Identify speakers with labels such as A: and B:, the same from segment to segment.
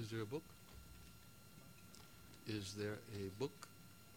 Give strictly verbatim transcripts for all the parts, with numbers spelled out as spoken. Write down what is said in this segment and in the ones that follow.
A: Is there a book? Is there a book?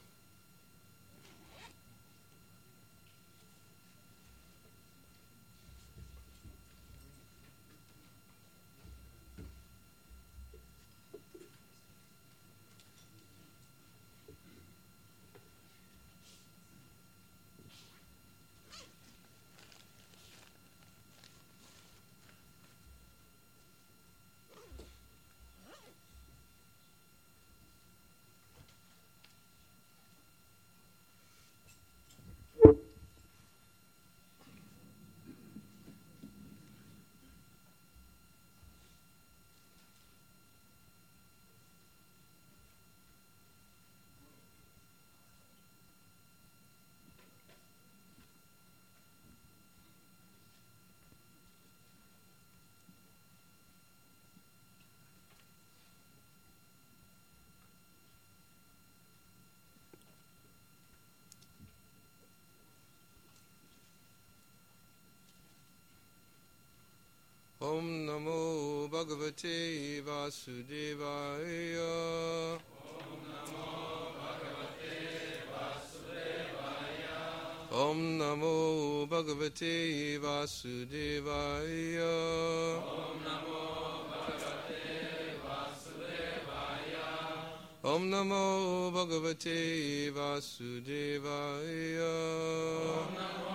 A: Om Namo Bhagavate Vasudevaya.
B: Om Namo Bhagavate Vasudevaya.
A: Om Namo Bhagavate Vasudevaya.
B: Om Namo Bhagavate Vasudevaya.
A: Om Namo Bhagavate Vasudevaya.
B: Om Namo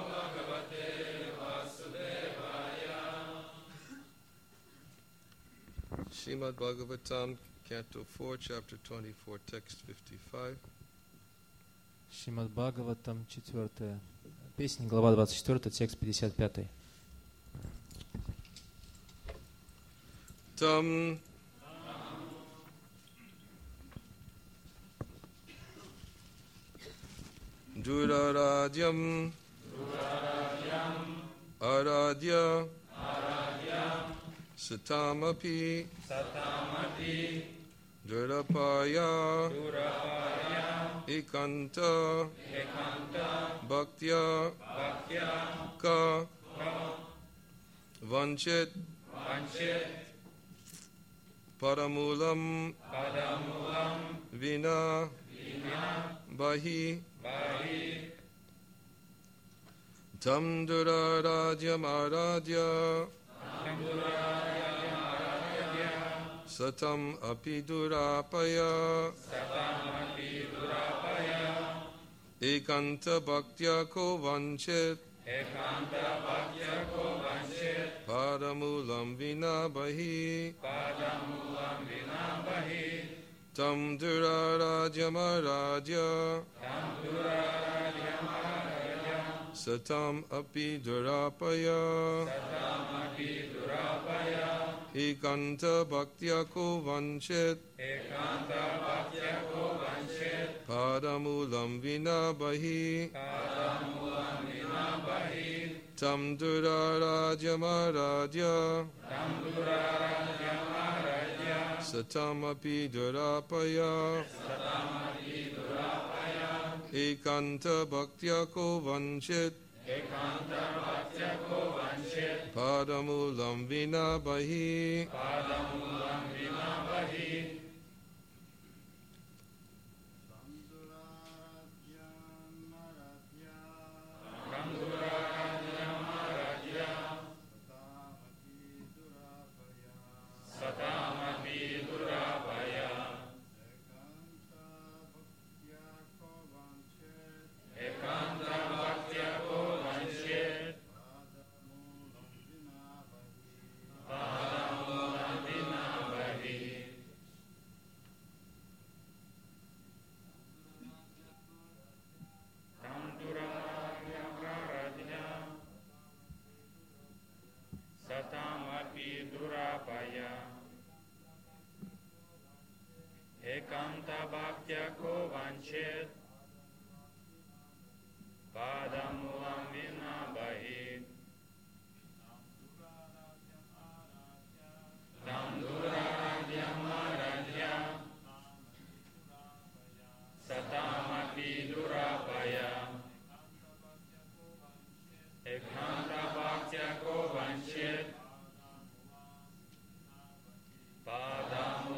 A: Srimad Bhagavatam, Canto four, Chapter twenty-four, Text fifty-five.
C: Шримад Бхагаватам, четвертая песня, глава двадцать четыре, текст пятьдесят пять.
A: Tam Duraradyam Aradya Satamapi
B: Satamapi
A: Durapaya
B: Durapaya
A: Ekanta
B: Ekanta
A: Bhaktya
B: Bhaktya
A: Ka
B: Ka
A: Vanchit
B: Vanchit
A: Paramulam
B: Padamulam
A: Vina
B: Vina
A: Bahi
B: Bahi
A: Tam Duraradyam Aradya Satam Api Durapaya
B: Satamapi Durapaya
A: Ekanta Bhaktya Ko Vanchit
B: Ekanta Bhaktya Ko Vanchit
A: Paramulam Vina Bahi
B: Padamulam Vina Bahi
A: Tam Duraradyam Aradya
B: Tam Duraradyam Aradya
A: Satam Api Durapaya
B: Satamapi Durapaya
A: Ekanta Bhaktya Ko Vanchit
B: Ekanta Bhaktya Ko Vanchit
A: Paramulam Vina Bahi
B: Padamulam Vina Bahi
A: Tam Duraradyam Aradya
B: Tam Duraradyam Aradya
A: Satam Api Durapaya
B: Satamapi Durapaya
A: Ekanta Bhaktya Ko Vanchit
B: Ekanta Bhaktya Ko Vanchit
A: Padamulam Vina Bahi
B: Padamulam Vina Bahi Tam Duraradyam Aradya Satamapi Durapaya Ekanta Bhaktya Ko Vanchit Padamulam Vina Bahi Tam Duraradyam Aradya Satamapi Durapaya Ekanta Bhaktya Ko Vanchit Padamulam Vina Bahi Tam Duraradyam Aradya Satamapi Durapaya Ekanta Bhaktya Ko Vanchit Padam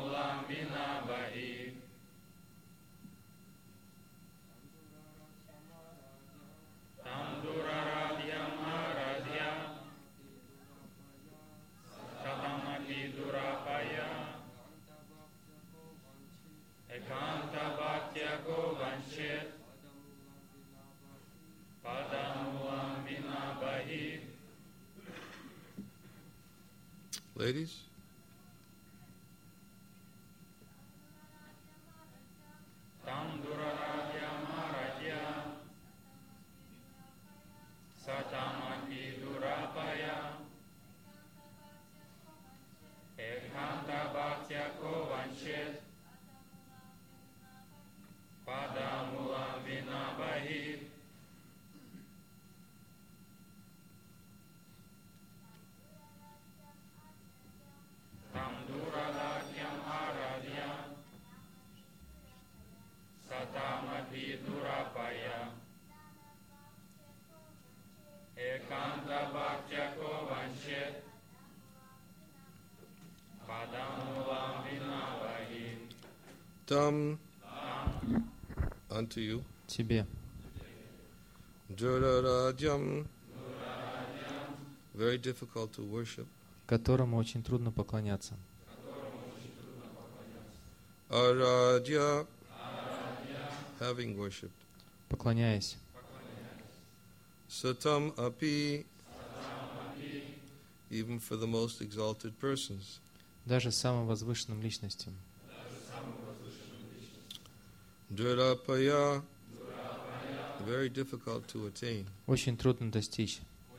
A: Ladies?
B: Tam Duraradhyam Aradhya Satamapi Durapaya Ekanta Bhaktya Ko Vanchit Padamulam Vinabahir Tam Duraradhyam Aradhya Satamapi Durapaya Ekanta Bhaktya Ko Vanchit Padamulam Vinabahir.
A: Tam, unto you.
C: Тебе.
A: Duraradhyam, very difficult to worship.
C: Которому очень трудно поклоняться.
A: Aradhya, having worshipped.
C: Поклоняясь.
A: Satam api, even for the most exalted persons.
C: Даже самым возвышенным личностям.
A: Durapaya, very difficult to attain.
C: Очень трудно достичь.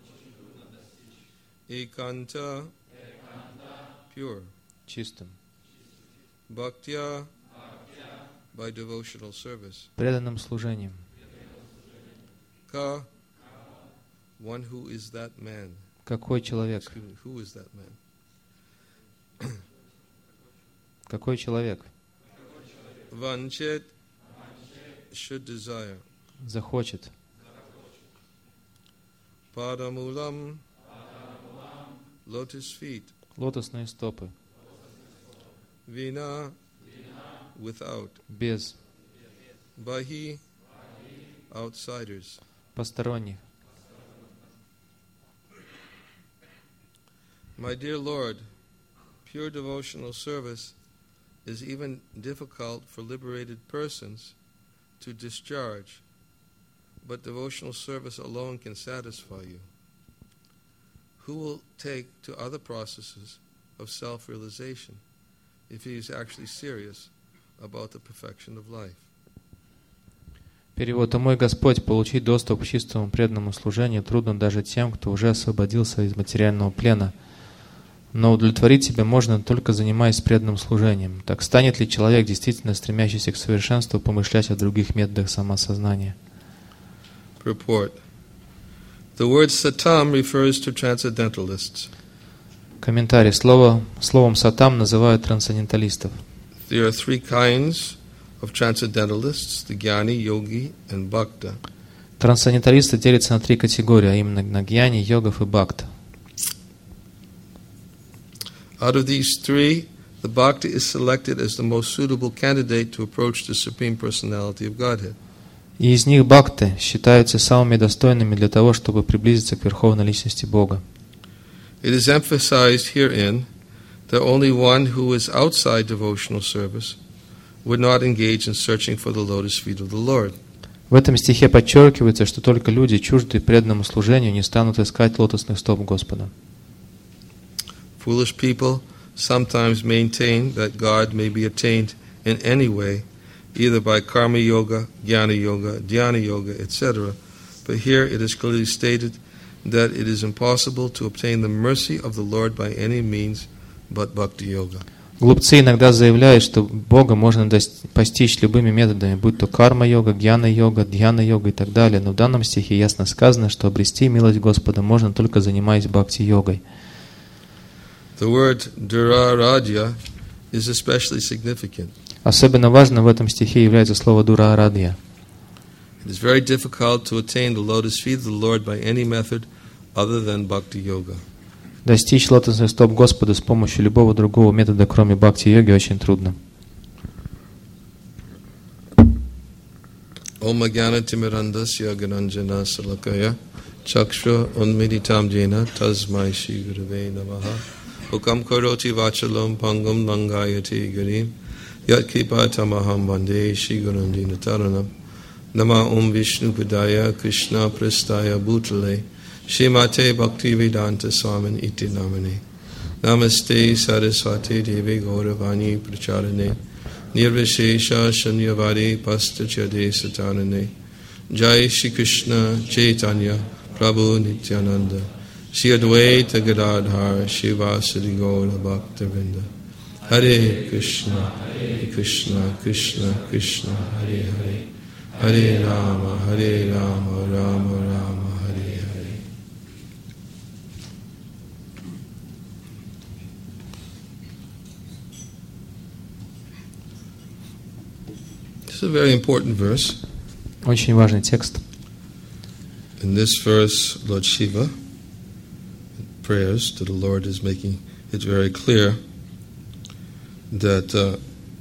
A: Ekanta, pure.
C: Чистым.
A: Bhaktya, by devotional service.
C: Преданным служением.
A: Ka, one who is that man.
C: Какой человек?
A: Excuse me, who is that man?
C: Какой человек?
A: Vanchit, should desire.
C: Захочет.
A: Padamulam, lotus feet.
C: Лотосные стопы.
A: Vina, without.
C: Без
A: Bahi, outsiders.
C: посторонних.
A: My dear Lord, pure devotional service is even difficult for liberated persons to discharge, but devotional service alone can satisfy you. Who will take to other processes of self-realization if he is actually serious about the perfection of life?
C: Перевод. «О мой Господь, получить доступ к чистому преданному служению трудно даже тем, кто уже освободился из материального плена. Но удовлетворить себя можно, только занимаясь преданным служением. Так станет ли человек, действительно стремящийся к совершенству, помышлять о других методах самосознания?»
A: Purport. The word satam refers to transcendentalists.
C: Комментарий. Слово, словом «сатам» называют трансценденталистов.
A: There are three kinds of transcendentalists, the Jnani, Yogi, and Bhakta.
C: Трансценденталисты делятся на три категории, а именно на гьяни, йогов и бхакта.
A: Out of these three, the Bhakta is selected as the most suitable candidate to approach the Supreme Personality of Godhead.
C: И из них бхакты считаются самыми достойными для того, чтобы приблизиться к Верховной Личности Бога.
A: It is emphasized herein that only one who is outside devotional service would not engage in searching for the lotus feet of the Lord.
C: В этом стихе подчеркивается, что только люди, чуждые преданному служению, не станут искать лотосных стоп Господа.
A: Foolish people sometimes maintain that God may be attained in any way, either by karma yoga, jnana yoga, dhyana yoga, et cetera. But here it is clearly stated that it is impossible to obtain the mercy of the Lord by any means but bhakti yoga.
C: Глупцы иногда заявляют, что Бога можно постичь любыми методами, будь то карма-йога, гьяна-йога, дьяна-йога и так далее. Но в данном стихе ясно сказано, что обрести милость Господа можно только занимаясь бхакти-йогой.
A: The word duraradhya is especially significant.
C: Особенно важным в этом стихе является слово дура-арадья.
A: It is very difficult to attain the lotus feet of the Lord by any method other than bhakti yoga.
C: Достичь лотосных стоп Господа с помощью любого другого метода, кроме бхакти-йоги, очень трудно.
A: Om Jnana Timirandasya Gananjana Salakaya Chakshra Unmeditam Jena Tasmai Shri Gurave Namaha Ukam Karoti Vachalam Pangam Langayati Garim Yat Kipatamaham Vande Shri Gurandina Taranam Nama Om Vishnu Padaya Krishna Prastaya Bhutale Shrimate Bhaktivedanta Swamin Iti Namane. Namaste Saraswati Devi Gauravani Pracharane Nirvishesha Shanyavari Pastachade Satanane Jai Shri Krishna Chaitanya Prabhu Nityananda Shri Advaita Gadadhar Shivasadi Gaura Bhaktavinda Hare Krishna Hare Krishna Krishna Krishna Hare Hare Hare Rama Hare Rama Rama Rama Hare Hare. This is a very important verse.
C: Очень важный текст.
A: In this verse, Lord Shiva, prayers to the Lord, is making it very clear that uh,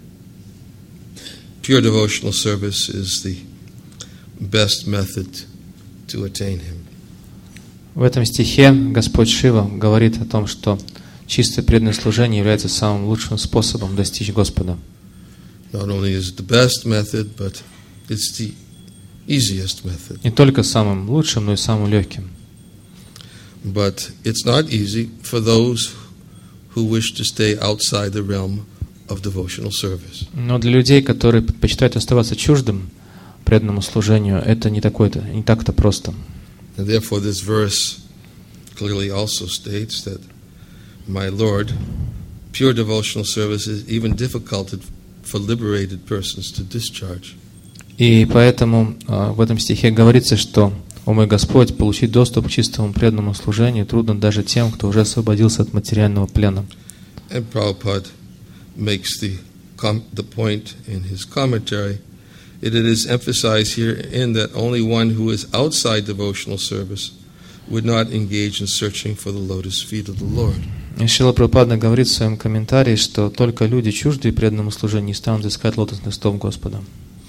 A: pure devotional service is the best method to attain Him.
C: В этом стихе Господь Шива говорит о том, что чистое преданное служение является самым лучшим способом достичь Господа.
A: Not only is it the best method, but it's the easiest method.
C: Не только самым лучшим, но и самым легким.
A: But it's not easy for those who wish to stay outside the realm of devotional service.
C: Но для людей, которые предпочитают оставаться чуждым преданному служению, это не такое-то, не так-то просто.
A: And therefore this verse clearly also states that, my Lord, pure devotional service is even difficult for liberated persons to discharge.
C: И поэтому в этом стихе говорится, что, о мой Господь, получить доступ к чистому преданному служению трудно даже тем, кто уже освободился от материального плена.
A: And Prabhupada makes the, com- the point in his commentary. It is emphasized here in that only one who is outside devotional service would not engage in searching for the lotus feet of the Lord.
C: И Шрила Прабхупада говорит в своем комментарии, что только люди, чуждые преданному служению, не станут искать лотосных стоп Господа.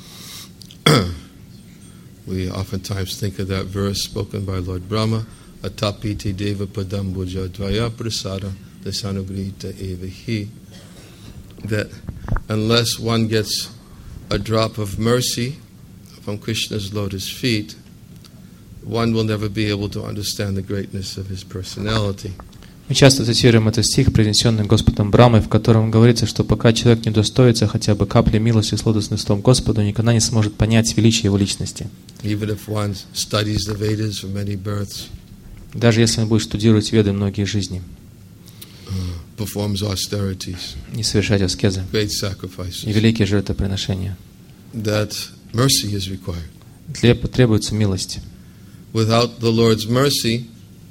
A: We oftentimes think of that verse spoken by Lord Brahma, Atapiti Deva Padam Bhuja Dvaya Prasada Dasanugrita Evahi, that unless one gets a drop of mercy from Krishna's lotus feet, one will never be able to understand the greatness of his personality.
C: Мы часто цитируем этот стих, произнесенный Господом Брамой, в котором говорится, что пока человек не удостоится хотя бы капли милости с лотосных стоп Господа, он никогда не сможет понять величие Его личности.
A: Even if one studies the Vedas for many births,
C: даже если он будет студировать Веды многие жизни,
A: performs austerities,
C: и совершать аскезы,
A: great sacrifices,
C: и великие жертвоприношения,
A: that mercy is required.
C: для этого требуется милость.
A: Without the Lord's mercy,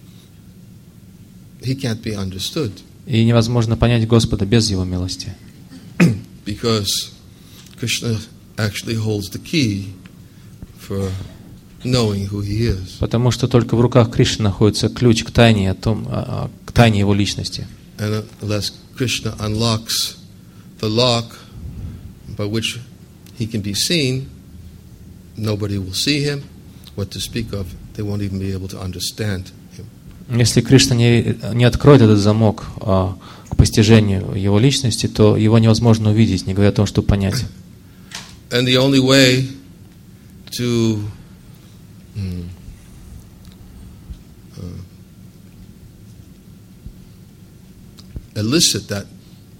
A: He can't be understood.
C: И невозможно понять Господа без Его милости.
A: Because Krishna actually holds the key for knowing who He is.
C: Потому что только в руках Кришны находится ключ к тайне, о том, к тайне Его личности.
A: And unless Krishna unlocks the lock by which He can be seen, nobody will see Him. What to speak of, they won't even be able to understand Him.
C: Если Кришна не, не откроет этот замок а, к постижению Его личности, то Его невозможно увидеть, не говоря о том, чтобы понять.
A: And the only way to hmm, uh, elicit that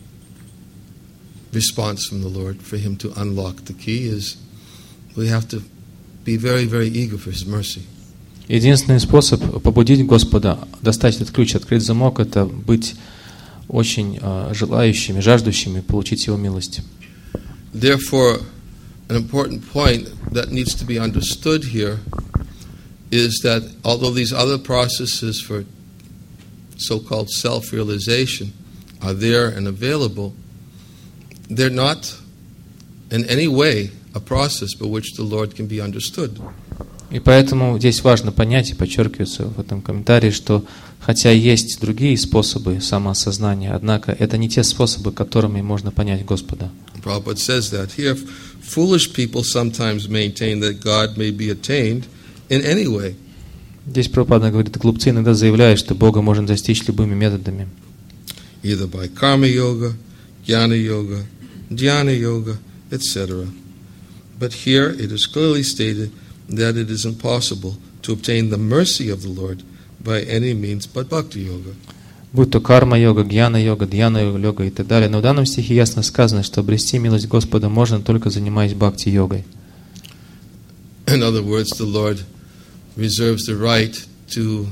A: response from the Lord, for Him to unlock the key, is we have to be very, very eager for His mercy.
C: Единственный способ побудить Господа достать этот ключ, открыть замок, это быть очень uh, желающими, жаждущими получить Его милость.
A: Therefore, an important point that needs to be understood here is that although these other processes for so-called self-realization are there and available, they're not in any way a process by which the Lord can be understood.
C: И поэтому здесь важно понять, и подчеркивается в этом комментарии, что хотя есть другие способы самоосознания, однако это не те способы, которыми можно понять Господа.
A: Prabhupada says that here, foolish people sometimes maintain that God may be attained in any way.
C: Здесь Прабхупада говорит, глупцы иногда заявляют, что Бога можно достичь любыми методами.
A: Either by karma yoga, jnana yoga, dhyana yoga, et cetera. But here it is clearly stated that it is impossible to obtain the mercy of the Lord by any means but bhakti yoga.
C: Будь то карма-йога, гьяна-йога, дьяна-йога и так далее. Но в данном стихе ясно сказано, что обрести милость Господа можно только занимаясь бхакти-йогой.
A: In other words, the Lord reserves the right to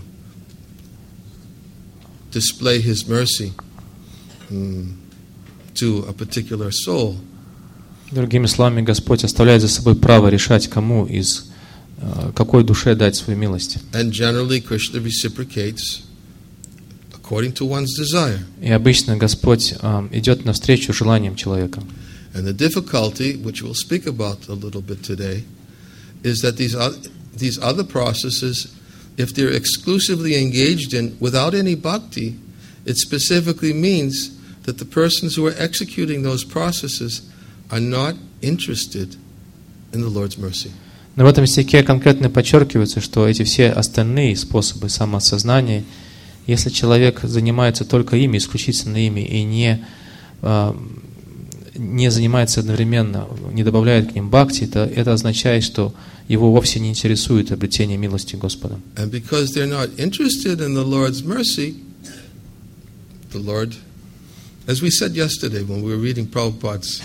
A: display His mercy um, to a particular soul.
C: Другими словами, Господь оставляет за собой право решать, кому из какой душе дать свою милость.
A: And generally, Krishna reciprocates according to one's desire.
C: И обычно Господь um, идет навстречу желаниям человека.
A: And the difficulty, which we'll speak about a little bit today, is that these other, these other processes, if they're exclusively engaged in without any bhakti, it specifically means that the persons who are executing those processes are not interested in the Lord's mercy.
C: Но в этом стихе конкретно подчеркивается, что эти все остальные способы самоосознания, если человек занимается только ими, исключительно ими, и не, не занимается одновременно, не добавляет к ним бхакти, то это означает, что его вовсе не интересует обретение милости Господа.
A: And because they're not interested in the Lord's mercy, the Lord, as we said yesterday when we were reading Prabhupada's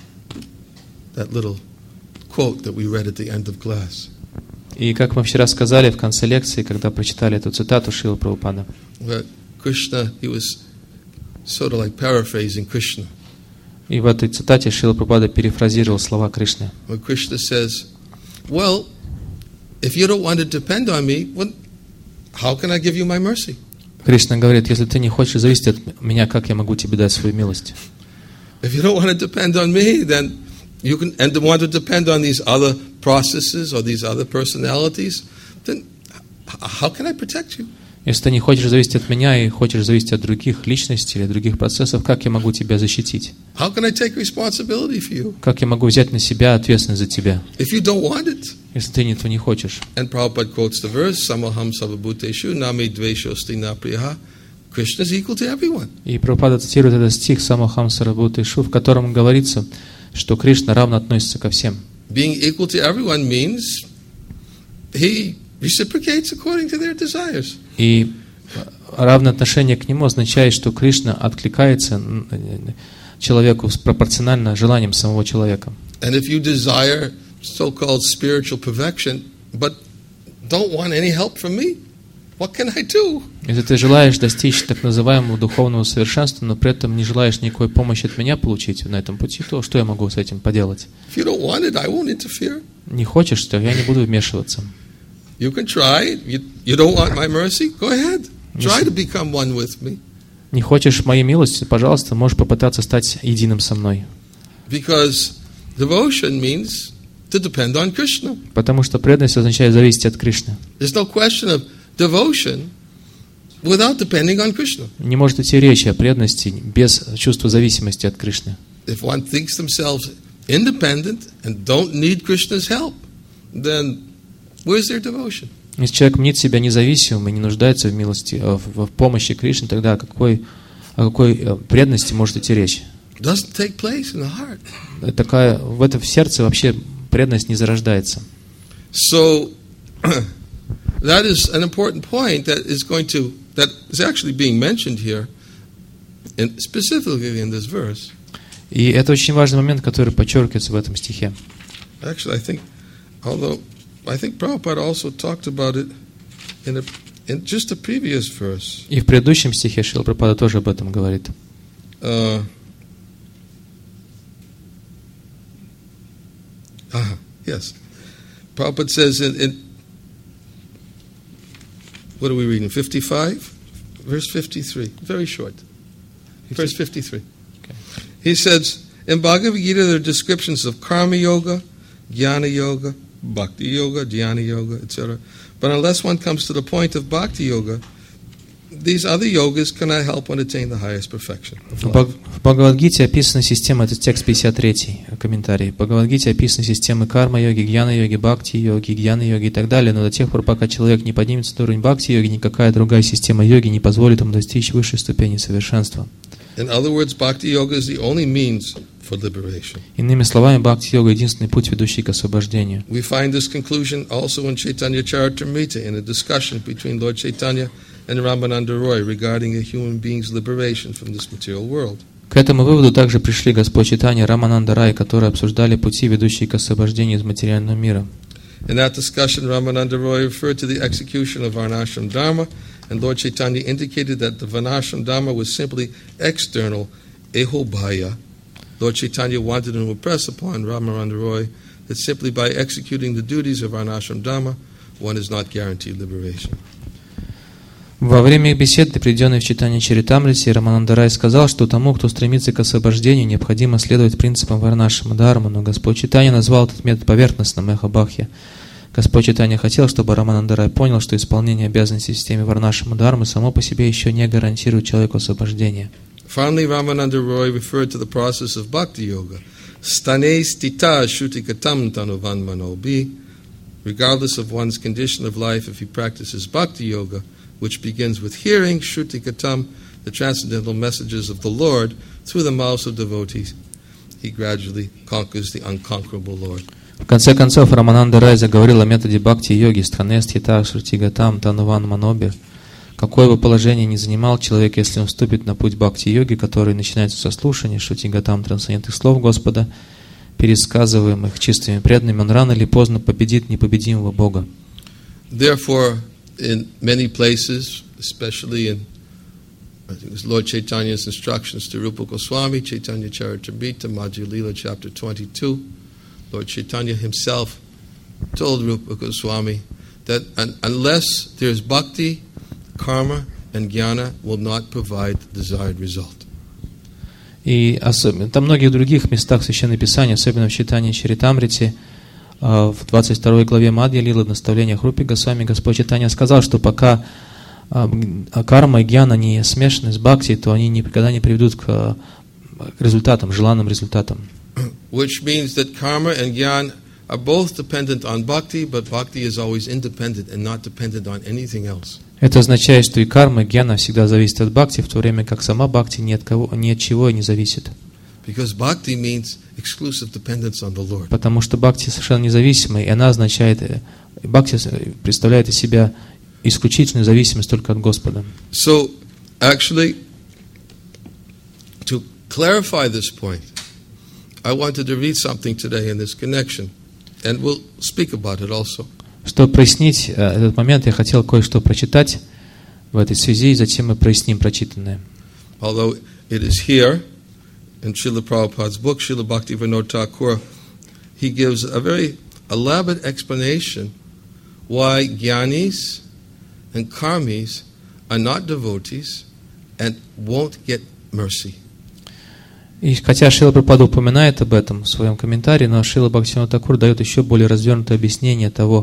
A: that little quote that we read at the end of class.
C: И как мы вчера сказали в конце лекции, когда прочитали эту цитату Шрилы Прабхупады,
A: Krishna, he was sort of like paraphrasing Krishna.
C: И в этой цитате Шрила Прабхупада перефразировал слова Кришны.
A: Where Krishna says, well, if you don't want to depend on me, well, how can I give you my mercy?
C: Кришна говорит, если ты не хочешь зависеть от меня, как я могу тебе дать свою милость?
A: If you don't want to depend on me, then you can, and want to depend on these other processes or these other personalities, then how can I protect you?
C: Если ты не хочешь зависеть от меня и хочешь зависеть от других личностей или других процессов, как я могу тебя защитить?
A: How can I take responsibility for you?
C: Как я могу взять на себя ответственность за тебя?
A: If you don't want it.
C: Если ты этого не хочешь.
A: And Prabhupada quotes the verse, Samaham Sarvabhuteshu Nami Dveshosti Napriyaha. Krishna is equal to everyone.
C: И Прабхупада цитирует этот стих Самахам Сарвабхутешу, в котором говорится, что Кришна равно относится ко всем.
A: Being equal to everyone means he reciprocates according to their desires.
C: И равное отношение к нему означает, что Кришна откликается человеку пропорционально желаниям самого человека.
A: And if you desire so-called spiritual perfection, but don't want any help from me, what can I do?
C: Если ты желаешь достичь так называемого духовного совершенства, но при этом не желаешь никакой помощи от меня получить на этом пути, то что я могу с этим поделать?
A: If you don't want it, I won't interfere.
C: Не хочешь, то я не буду вмешиваться.
A: You can try. You, you don't want my mercy? Go ahead. Try to become one with me.
C: Не хочешь моей милости? Пожалуйста, можешь попытаться стать единым со мной.
A: Because devotion means to depend on Krishna.
C: Потому что преданность означает зависеть от Кришны.
A: There's no question of devotion without depending on Krishna.
C: Не может идти речи о преданности без чувства зависимости от Кришны.
A: If one thinks themselves independent and don't need Krishna's help, then where's their devotion?
C: Если человек мнит себя независимым и не нуждается в милости, в, в помощи Кришны, тогда о какой, о какой преданности может идти речь?
A: Doesn't take place in the heart.
C: Такая, в этом в сердце вообще преданность не зарождается.
A: So that is an important point that is going to that is actually being mentioned here, and specifically in this verse.
C: И это очень важный момент, который подчеркивается в этом стихе.
A: Actually, I think, although I think Prabhupada also talked about it in a in just a previous verse.
C: И в предыдущем стихе Шрила Прабхупада тоже об этом говорит.
A: Uh, uh, yes, Prabhupada says in, in what are we reading? fifty-five, verse fifty-three. Very short. Verse fifty-three.
C: Okay.
A: He says in Bhagavad Gita there are descriptions of karma yoga, jnana yoga, bhakti yoga, dhyana yoga, et cetera. But unless one comes to the point of bhakti yoga, these other yogas cannot help one attain the highest perfection.
C: В Бхагавад-гите описана система, это текст пятьдесят третий, комментарий. В Бхагавад-гите описаны системы карма-йоги, гьяна-йоги, бхакти-йоги, гьяна-йоги и так далее, но до тех пор, пока человек не поднимется на уровень бхакти-йоги, никакая другая система йоги не позволит ему достичь высшей ступени совершенства.
A: In other words, bhakti yoga is the only means for liberation.
C: Иными словами, бхакти-йога — единственный путь, ведущий к освобождению.
A: We find this conclusion also in Chaitanya Charitamrita in a discussion between Lord Chaitanya and Ramananda Roy regarding a human being's liberation from this material world.
C: К этому выводу также пришли Господь Чайтанья и Рамананда Рай, которые обсуждали пути, ведущие к освобождению из материального мира.
A: In that discussion, Ramananda Roy referred to the execution of Varnashram Dharma, and Lord Chaitanya indicated that the Varnashram Dharma was simply external, ehobhaya. Lord Chaitanya wanted to impress upon Ramananda Roy that simply by executing the duties of Varnashram Dharma, one is not guaranteed liberation.
C: Во время их беседы, приведенной в Чайтанья Чаритамрите, Рамананда Рай сказал, что тому, кто стремится к освобождению, необходимо следовать принципам Варнашрама Дхармы, но Господь Чайтанья назвал этот метод поверхностным эхо-бахья. Господь Чайтанья хотел, чтобы Рамананда Рай понял, что исполнение обязанностей в системе Варнашрама Дхармы само по себе еще не гарантирует человеку освобождения.
A: Finally, Ramananda Roy referred to the process of bhakti yoga. Stane stita shrutikatam tanuvan manobi. Regardless of one's condition of life, if he practices bhakti yoga, which begins with hearing Shrutikatam, the transcendental messages of the Lord, through the mouths of devotees, he gradually conquers the unconquerable Lord.
C: В конце концов, Рамананда Рай заговорил о методе бхакти-йоги Стханестхита Шрутигатам Тануван Маноби. Какое бы положение ни занимал человек, если он вступит на путь бхакти-йоги, который начинается со слушания Шрутигатам трансцендентных слов Господа, пересказываемых чистыми преданными, он рано или поздно победит непобедимого Бога.
A: Therefore, in many places, especially in I think it was Lord Chaitanya's instructions to Rupa Goswami, Chaitanya Charitamrita, Madhya Lila, chapter twenty-two, Lord Chaitanya himself told Rupa Goswami that un- unless there's bhakti, karma and jnana will not provide the desired result.
C: И особенно, там в многих других местах Священного Писания, особенно в Чайтанья Чаритамрите, в двадцать второй главе Мадья Лилы, в наставлениях Рупи Госвами, Господь Чайтанья сказал, что пока карма и гьяна не смешаны с бхакти, то они никогда не приведут к результатам, желанным результатам.
A: Which means that karma and jnana are both dependent on bhakti, but bhakti is always independent and not dependent on anything else.
C: Это означает, что и карма, и гьяна всегда зависят от бхакти, в то время как сама бхакти ни от кого, ни от чего не зависит.
A: Because bhakti means exclusive dependence on the Lord.
C: Потому что бхакти совершенно независимая, и она означает, бхакти представляет из себя исключительную зависимость только от Господа.
A: So, actually, to clarify this point, I wanted to read something today in this connection, and we'll speak about it also.
C: Чтобы прояснить этот момент, я хотел кое-что прочитать в этой связи, и затем мы проясним прочитанное.
A: Although it is here, in Srila Prabhupada's book, Srila Bhaktivinoda Thakur, he gives a very elaborate explanation why jnanis and karmis are not devotees and won't get mercy.
C: И хотя Шрила Прабхупада упоминает об этом в своем комментарии, но Шрила Бхактивинода Тхакур дает еще более развернутое объяснение того,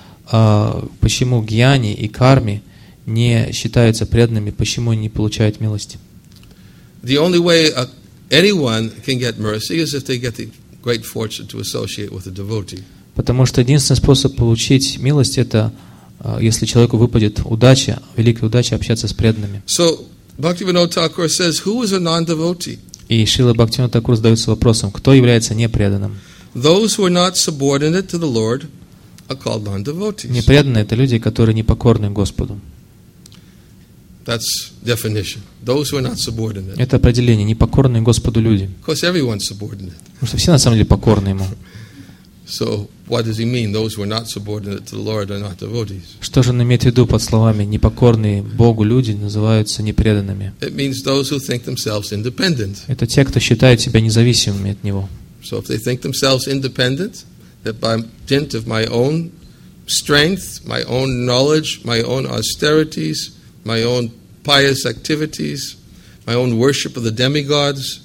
C: почему гьяни и карми не считаются преданными, почему они не получают милости.
A: The only way a, anyone can get mercy is if they get the great fortune to associate with a devotee.
C: Потому что единственный способ получить милость — это если человеку выпадет удача, великая удача общаться с преданными.
A: So Bhaktivinoda Thakur says, who is a non-devotee?
C: И Шрила Бхактивинода Тхакур задается вопросом, кто является непреданным?
A: Those who are not subordinate to the Lord are called non-devotees.
C: Непреданные — это люди, которые непокорны Господу.
A: That's definition. Those who are not subordinate.
C: Это определение, непокорные Господу люди.
A: Of course, everyone's subordinate.
C: Потому что все на самом деле покорны Ему.
A: So, what does he mean? Those who are not subordinate to the Lord are not devotees.
C: Что же он имеет в виду под словами «непокорные Богу люди» называются непреданными?
A: It means those who think themselves independent.
C: Это те, кто считает себя независимыми от Него.
A: So, if they think themselves independent, that by dint of my own strength, my own knowledge, my own austerities, my own pious activities, my own worship of the demigods,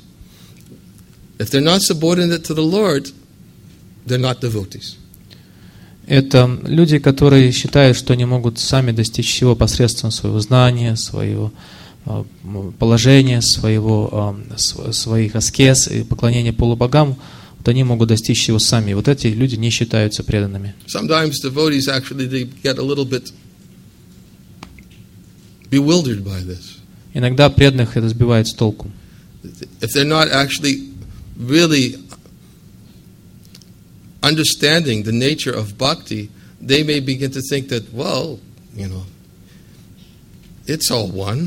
A: if they're not subordinate to the Lord, they're not devotees.
C: Это люди, которые считают, что они могут сами достичь всего посредством своего знания, своего положения, своего, своих аскез и поклонения полубогам. Вот они могут достичь всего сами. И вот эти люди не считаются преданными.
A: Sometimes devotees actually they get a little bit bewildered by this.
C: Иногда преданных это сбивает с толку.
A: If they're not actually really understanding the nature of bhakti, they may begin to think that, well, you know, it's all one.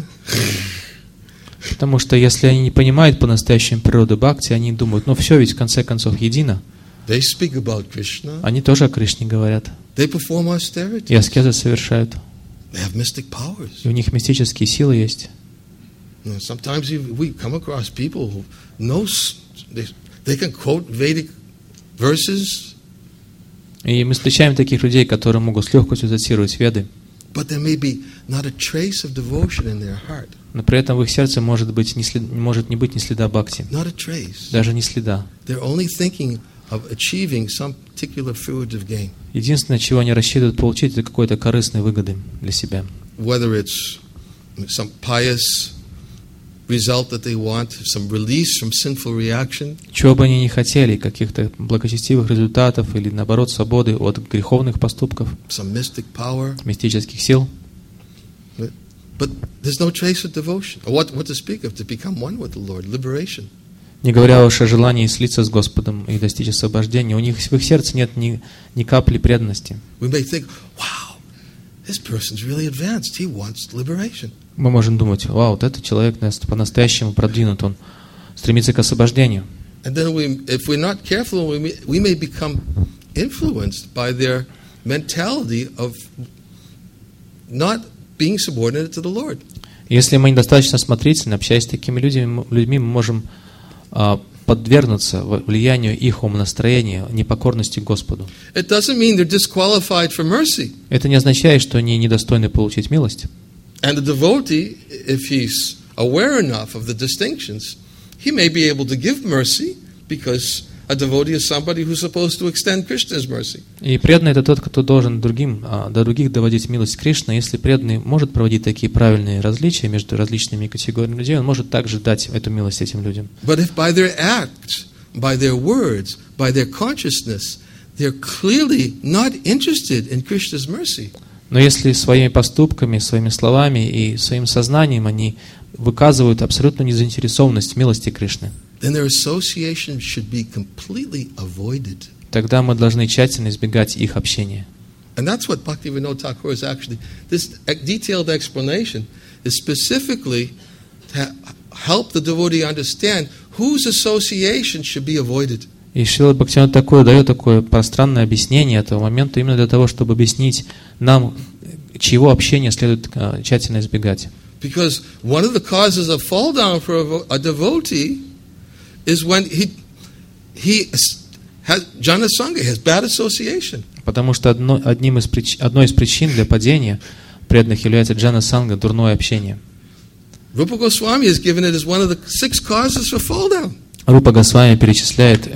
C: Потому что если они не понимают по-настоящему природу бхакти, они думают, ну все ведь в конце концов едино.
A: They speak about Krishna.
C: Они тоже о Кришне говорят.
A: They perform austerity.
C: И аскезы совершают.
A: They have mystic powers.
C: И у них мистические силы есть.
A: You know, sometimes we come across people who know they, they can quote Vedic verses.
C: И мы встречаем таких людей, которые могут с легкостью цитировать Веды.
A: But there may be not a trace of devotion in their heart.
C: Но при этом в их сердце может быть не след, может не быть ни следа бхакти.
A: Not a trace.
C: Даже не следа.
A: They're only thinking of achieving some particular fruitive gain.
C: Единственное, чего они рассчитывают получить, это какой-то корыстной выгоды для себя.
A: Whether it's some pious result that they want, some release from sinful reaction.
C: Чего бы они ни хотели, каких-то благочестивых результатов или, наоборот, свободы от греховных поступков,
A: some mystic power.
C: мистических сил.
A: But there's no trace of devotion. Or what, what to speak of, to become one with the Lord, liberation.
C: Не говоря уж о желании слиться с Господом и достичь освобождения, у них в их сердце нет ни, ни капли преданности.
A: We may think, wow, this person's really advanced. He wants liberation.
C: Мы можем думать, вау, вот этот человек по-настоящему продвинут, он стремится к освобождению.
A: And then we, if we're not careful, we may, we may become influenced by their mentality of not being subordinate to the Lord.
C: Если мы недостаточно смотрительны, общаясь с такими людьми, людьми мы можем а, подвергнуться влиянию их умонастроения, непокорности Господу.
A: It doesn't mean they're disqualified for mercy.
C: Это не означает, что они недостойны получить милость.
A: And the devotee, if he's aware enough of the distinctions, he may be able to give mercy because a devotee is somebody who's supposed to extend Krishna's mercy.
C: И преданный — это тот, кто должен другим, до других доводить милость Кришны. Если преданный может проводить такие правильные различия между различными категориями людей, он может также дать эту милость этим людям.
A: But if by their acts, by their words, by their consciousness, they're clearly not interested in Krishna's mercy.
C: Но если своими поступками, своими словами и своим сознанием они выказывают абсолютную незаинтересованность в милости Кришны,
A: then their association should be completely avoided.
C: Тогда мы должны тщательно избегать их общения.
A: And that's what Bhaktivinoda Thakur is actually, this detailed explanation is specifically to help the devotee understand whose association should be avoided.
C: И Шрила Бхактивинода Тхакур дает такое пространное объяснение этого момента именно для того, чтобы объяснить нам, чьего общения следует тщательно избегать.
A: Because one of the causes of fall down for a devotee is when he he has jhana sangha, has bad association.
C: Потому что одно, одним из прич, одной из причин для падения преданных является джана санга, дурное общение.
A: Rupa Goswami has given it as one of the six causes for fall down.
C: Рупа Госвами перечисляет,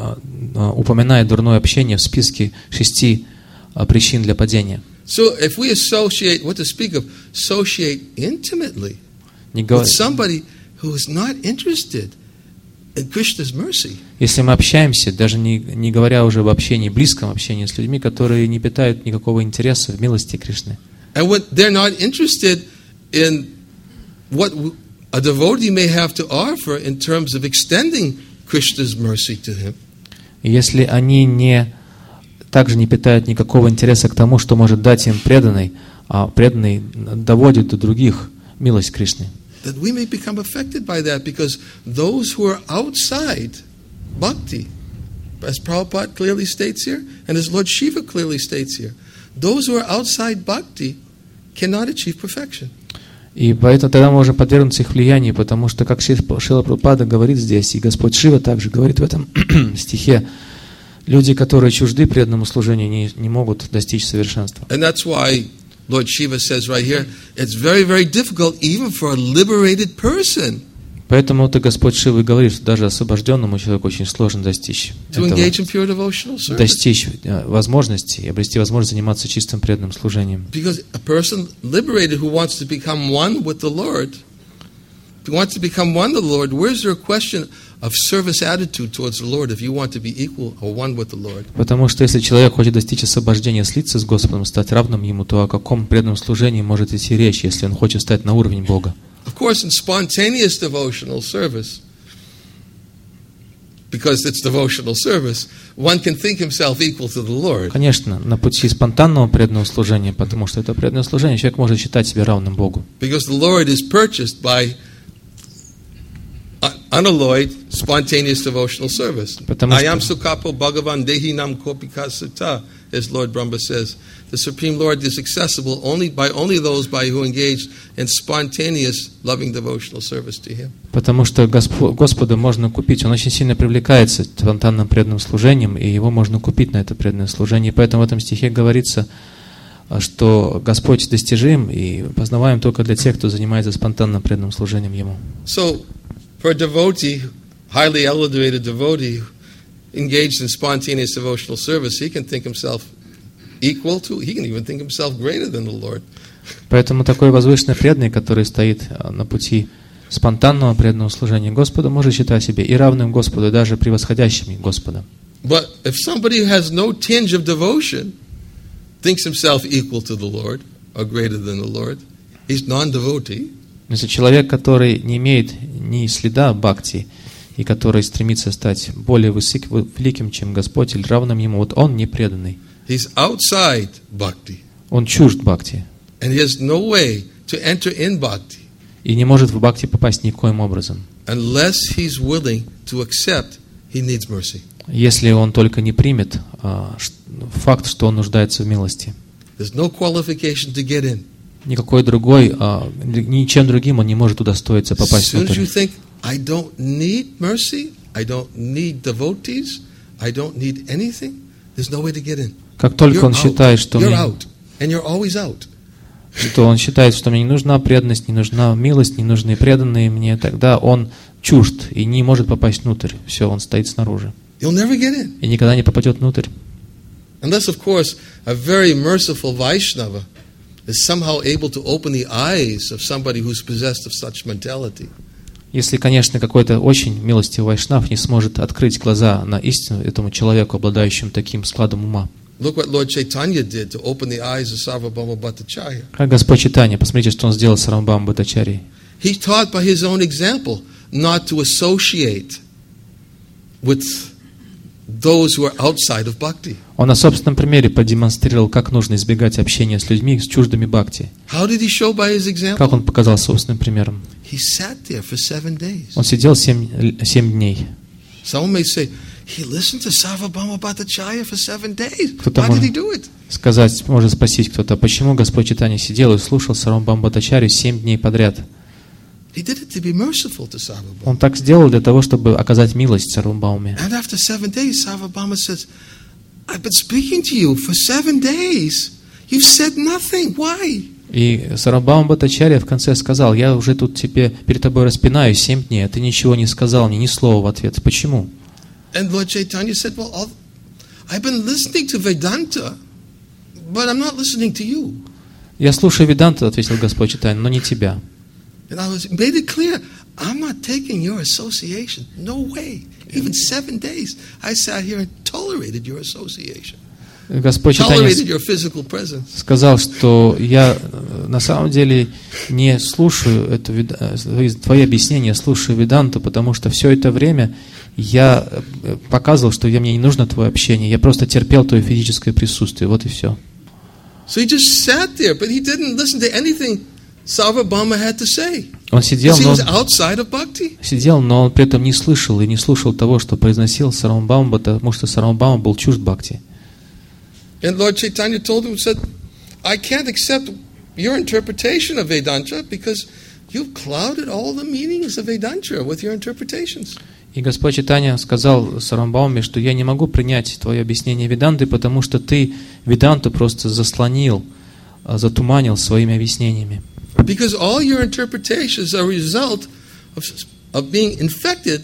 C: упоминает дурное общение в списке шести причин для падения.
A: So if we associate, what to speak of, associate intimately with somebody who is not interested in Krishna's mercy.
C: Если мы общаемся, даже не, не говоря уже об общении, близком общении с людьми, которые не питают никакого интереса в милости Кришны.
A: And when they're not interested in what a devotee may have to offer in terms of extending Krishna's mercy to him.
C: Если они не также не питают никакого интереса к тому, что может дать им преданный, а преданный доводит до других милость Кришны.
A: That we may become affected by that because those who are outside bhakti, as Prabhupada clearly states here, and as Lord Shiva clearly states here, those who are outside bhakti cannot achieve perfection.
C: И поэтому тогда мы можем подвергнуться их влиянию, потому что, как Шрила Прабхупада говорит здесь, и Господь Шива также говорит в этом стихе, люди, которые чужды преданному служению, не, не могут достичь совершенства.
A: And that's why Lord Shiva says right here, it's very, very difficult even for a liberated person.
C: Поэтому это Господь Шива говорит, что даже освобожденному человеку очень сложно достичь этого, достичь возможности и обрести возможность заниматься чистым преданным служением.
A: Because a person liberated who wants to become one with the Lord, who wants to become one with the Lord, where's there a question of service attitude towards the Lord if you want to be equal or one with the Lord?
C: Потому что если человек хочет достичь освобождения, слиться с Господом, стать равным Ему, то о каком преданном служении может идти речь, если он хочет стать на уровень Бога?
A: Of course, in spontaneous devotional service, because it's devotional service, one can think himself equal to the Lord.
C: Конечно, на пути спонтанного преданного служения, потому что это преданное служение, человек может считать себя равным Богу.
A: Because the Lord is purchased by unalloyed, spontaneous devotional service. Ayam sukapo bhagavan dehinam kopika sutta, as Lord Brahma says. The Supreme Lord is accessible only by only those by who engaged in spontaneous, loving devotional service to Him.
C: Потому что Госпо, Господа можно купить, Он очень сильно привлекается спонтанным преданным служением, и Его можно купить на это преданное служение. И поэтому в этом стихе говорится, что Господь достижим и познаваем только для тех, кто занимается спонтанным преданным служением Ему.
A: So, for a devotee, highly elevated devotee, engaged in spontaneous devotional service, he can think himself equal to, he can even think himself greater than the Lord.
C: Поэтому такой возвышенный преданный, который стоит на пути спонтанного преданного служения Господу, может считать себя и равным Господу, и даже превосходящим Господа.
A: But if somebody has no tinge of devotion, thinks himself equal to the Lord or greater than the Lord, he's non-devotee.
C: Если человек, который не имеет ни следа бхакти, и который стремится стать более высок, великим, чем Господь, или равным Ему, вот он не преданный.
A: He's outside bhakti.
C: Он чужд бхакти.
A: And he has no way to enter in bhakti.
C: И не может в бхакти попасть никоим образом.
A: Unless he's willing to accept he needs mercy.
C: Если он только не примет а, факт, что он нуждается в милости.
A: There's no qualification to get in.
C: Никакой другой, а, ничем другим он не может удостоиться попасть
A: внутрь.
C: внутрь.
A: As soon as you think, I don't need mercy, I don't need devotees, I don't need anything, there's no way to get in.
C: Как только он считает, что, мне, что он считает, что мне не нужна преданность, не нужна милость, не нужны преданные мне, тогда он чужд и не может попасть внутрь. Все, он стоит снаружи. И никогда не попадет внутрь.
A: Unless, of course, a very merciful Vaishnava is somehow able to open the eyes of somebody who's possessed of such mentality.
C: Если, конечно, какой-то очень милостивый вайшнав не сможет открыть глаза на истину этому человеку, обладающему таким складом ума.
A: Look what Lord Chaitanya did to open the eyes of Sarvabhauma Bhattacharya.
C: Как Господь Чайтанья, посмотрите, что он сделал с Сарвабхаума Бхаттачарьей.
A: He taught by his own example not to associate with those who are outside of bhakti.
C: Он на собственном примере продемонстрировал, как нужно избегать общения с людьми, с чуждыми бхакти.
A: How did he show by his example?
C: Как он показал собственным примером?
A: He sat there for seven days.
C: Он сидел семь, семь дней.
A: Someone may say, he listened to Sarvabhauma Bhattacharya for seven days. Why did he do it?
C: Сказать, может спросить кто-то, почему Господь Чайтанья сидел и слушал Сарвабхауму Бхаттачарью семь дней подряд?
A: He did it to be merciful to Sarvabhauma.
C: Он так сделал для того, чтобы оказать милость Сарвабхауме.
A: And after seven days, Sarvabhauma says, I've been speaking to you for seven days. You've said nothing. Why?
C: И Сарвабхаума Бхаттачарья в конце сказал, я уже тут тебе перед тобой распинаюсь семь дней, а ты ничего не сказал, мне ни слова в ответ. Почему?
A: And Lord Chaitanya said, well, all, I've been listening to Vedanta, but I'm not listening to you.
C: Я слушаю Веданту, ответил Господь Чайтанья, но не тебя.
A: And I was made it clear, I'm not taking your association. No way. Even seven days, I sat here and tolerated your association.
C: Господь Чайтанья сказал, что я на самом деле не слушаю это, твои объяснения, слушаю Веданту, потому что все это время я показывал, что мне не нужно твое общение, я просто терпел твое физическое присутствие, вот и все.
A: So he just sat there, but he didn't listen to anything Sarvabhauma had to say.
C: Он сидел,
A: he
C: но
A: was outside of bhakti.
C: сидел, но он при этом не слышал и не слушал того, что произносил Сарвабхаума, потому что Сарвабхаума был чужд бхакти.
A: And Lord Chaitanya told him, said, I can't accept your interpretation of Vedanta because you've clouded all the meanings of Vedanta with your interpretations.
C: И Господь Чайтанья сказал Сарвабхауме, что я не могу принять твое объяснение Веданты, потому что ты Веданту просто заслонил, затуманил своими объяснениями.
A: Because all your interpretations are a result of, of being infected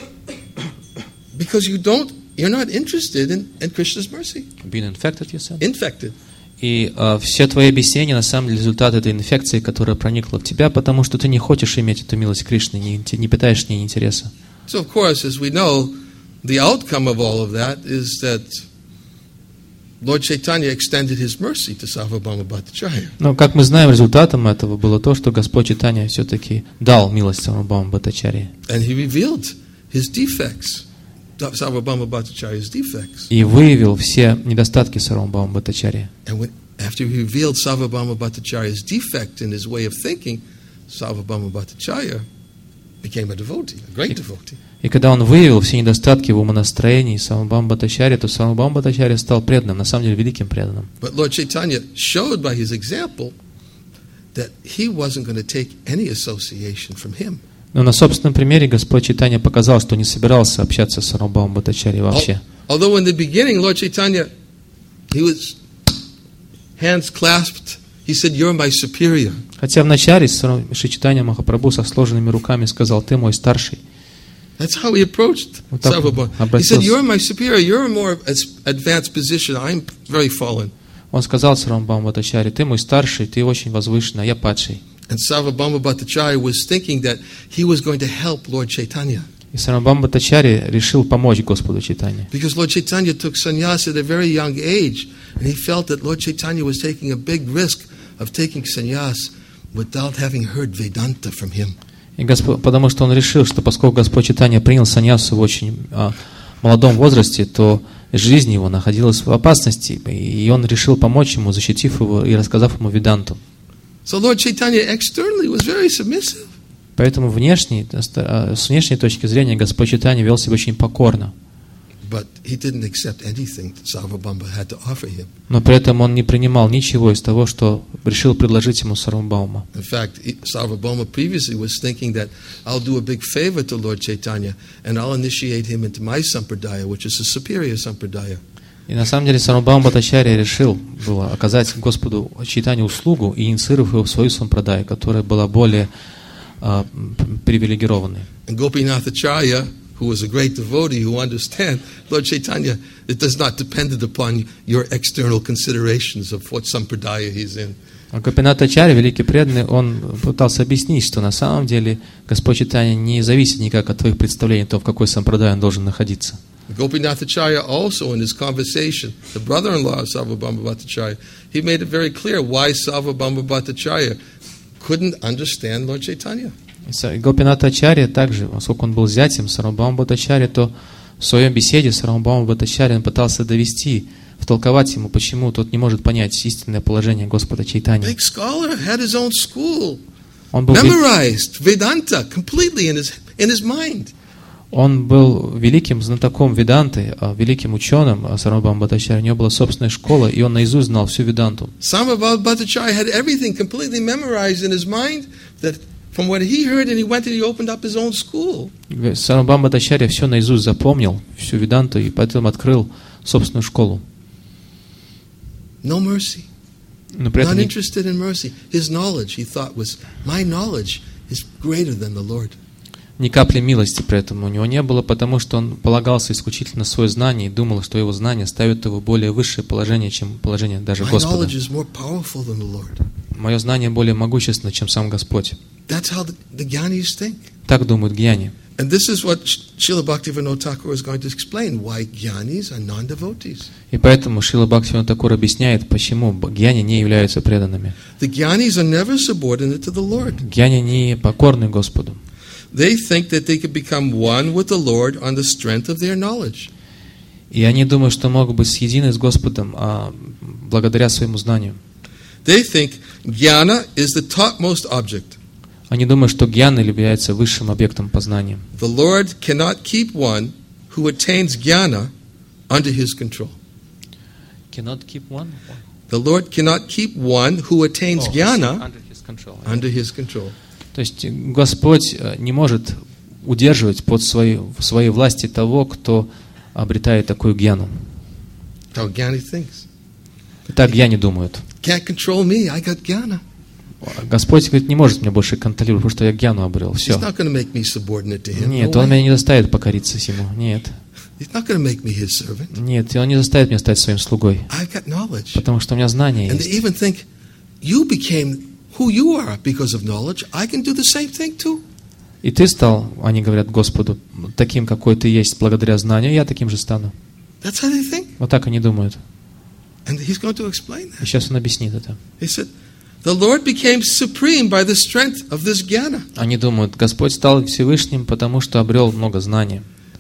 A: because you don't You're not interested in, in Krishna's mercy.
C: Being infected, you said?
A: Infected.
C: И uh, все твои объяснения на самом деле результат этой инфекции, которая проникла в тебя, потому что ты не хочешь иметь эту милость Кришны, не, не питаешь к ней интереса.
A: So of course, as we know, the outcome of all of that is that Lord Chaitanya extended his mercy to Sarvabhauma Bhattacharya.
C: Но, как мы знаем, результатом этого было то, что Господь Чайтанья все-таки дал милость Сарвабхауме Бхаттачарье.
A: And he revealed his defects. Sarvabhauma Bhattacharya's defects.
C: И выявил все недостатки Сарвабхаума Бхаттачарьи.
A: And when, after he revealed Sarvabhauma Bhattacharya's defect in his way of thinking, Sarvabhauma Bhattacharya became a devotee, a great devotee.
C: И когда он выявил все недостатки в умонастроении Сарвабхаума Бхаттачарьи, то Сарвабхаума Бхаттачарья стал преданным, на самом деле великим преданным.
A: But Lord Chaitanya showed by his example that he wasn't going to take any association from him.
C: Но на собственном примере Господь Чайтанья показал, что не собирался общаться с Сарвабхаумой Бхаттачарьей вообще.
A: Although in the beginning, Lord Chaitanya, he was hands clasped. He said, "You're my superior."
C: Хотя вначале Шри Чайтанья Махапрабху со сложенными руками сказал: «Ты мой старший».
A: That's how he approached Sarvabhauma. He said, "You're my superior. You're a more advanced position. I'm very fallen."
C: Он сказал Сарвабхауме Бхаттачарье: «Ты мой старший, ты очень возвышенный, а я падший».
A: And Sarvabhauma Bhattacharya was thinking that he was going to help Lord Chaitanya.
C: И Сарвабхаума Бхаттачарья решил помочь Господу Чайтанье.
A: Because Lord Chaitanya took sannyas at a very young age, and he felt that Lord Chaitanya was taking a big risk of taking sannyas without having heard Vedanta from him.
C: И Господь, потому что он решил, что поскольку Господь Чайтанья принял саньясу в очень а, молодом возрасте, то жизнь его находилась в опасности, и он решил помочь ему, защитив его и рассказав ему Веданту.
A: So Lord Chaitanya externally was very submissive.
C: Поэтому внешне, с внешней точки зрения Господь Чайтанья вел себя очень покорно.
A: But he didn't accept anything that Sarvabhauma had to offer him.
C: Но при этом он не принимал ничего из того, что решил предложить ему Сарвабхаума.
A: In fact, Sarvabhauma previously was thinking that I'll do a big favor to Lord Chaitanya and I'll initiate him into my sampradaya, which is a superior sampradaya.
C: И на самом деле Сарвабхаума Бхаттачарья решил было оказать Господу Чайтанье услугу и инициировав его в свою сампрадаю, которая была более а, привилегированной.
A: And Gopinathacharya, who was a great devotee who understands, Lord Chaitanya, it does not depend upon your external considerations of what sampradaya he's in.
C: А Гопинатачарья, великий преданный, он пытался объяснить, что на самом деле Господь Чайтанья не зависит никак от твоих представлений о том, в какой сампрадай он должен находиться.
A: Gopinathacharya also in his conversation, the brother-in-law of Sarvabhauma Bhattacharya, he made it very clear why Sarvabhauma Bhattacharya couldn't understand Lord Chaitanya.
C: Гопинатачарья также, поскольку он был зятем Сарвабхаума Бхаттачарьи, то в своем беседе Сарвабхаума Бхаттачарья пытался довести, втолковать ему, почему тот не может понять истинное положение Господа Чайтаньи.
A: Big scholar, had his own school,
C: Он был,
A: memorized Vedanta completely in his in his mind.
C: Он был великим знатоком Веданты, великим ученым Сарвабхаума Бхаттачарьи. У него была собственная школа, и он наизусть знал всю Веданту.
A: Sarvabhauma Bhattacharya had everything completely memorized in his mind that from what he heard, and he went and he opened up his own school.
C: Сарвабхаума Бхаттачарья все наизусть запомнил, всю Веданту, и поэтому открыл собственную школу.
A: No mercy.
C: Но при этом
A: Not interested in mercy. His knowledge, he thought, was my knowledge is greater than the Lord.
C: ни капли милости при этом у него не было, потому что он полагался исключительно на свое знание и думал, что его знание ставит его в более высшее положение, чем положение даже Господа. Мое знание более могущественно, чем сам Господь. Так думают гьяни.
A: And this is what Srila Bhaktivinoda Thakur is going to explain, why Gyanis are non-devotees.
C: И поэтому Шрила Бхактивинода Тхакур объясняет, почему гьяни не являются преданными.
A: The Gyanis are never subordinate to the Lord.
C: Гьяни не покорны Господу.
A: They think that they could become one with the Lord on the strength of their knowledge.
C: И они думают, что могут быть соединены с Господом а, благодаря своему знанию.
A: They think Jnana is the topmost object.
C: Они думают, что гьяна является высшим объектом познания.
A: The Lord cannot keep one who attains Jnana under His control.
C: Cannot keep one?
A: The Lord cannot keep one who attains
C: Oh,
A: Jnana
C: under his control.
A: under His control.
C: То есть Господь не может удерживать под своей, в своей власти того, кто обретает такую гьяну.
A: How Jnani thinks.
C: Так гьяни думают.
A: Can't control me. I got Jnana.
C: Господь говорит, не может меня больше контролировать, потому что я гьяну обрел. Все.
A: He's not going to make me subordinate to Him.
C: Нет,
A: No
C: Он
A: way.
C: меня не заставит покориться Ему. Нет.
A: He's not going to make me His servant.
C: Нет, и Он не заставит меня стать своим слугой.
A: I've got knowledge.
C: Потому что у меня знания
A: And they
C: есть.
A: even think, you became who you are because of knowledge. I can do the same thing too.
C: И ты стал, они говорят Господу, таким, какой ты есть, благодаря знанию, я таким же стану.
A: That's how they think.
C: Вот так они думают.
A: And He's going to explain
C: И
A: that.
C: сейчас Он объяснит это.
A: He said, the Lord became supreme by the strength of this Jnana.
C: Они думают, Господь стал Всевышним, потому что обрел много знаний.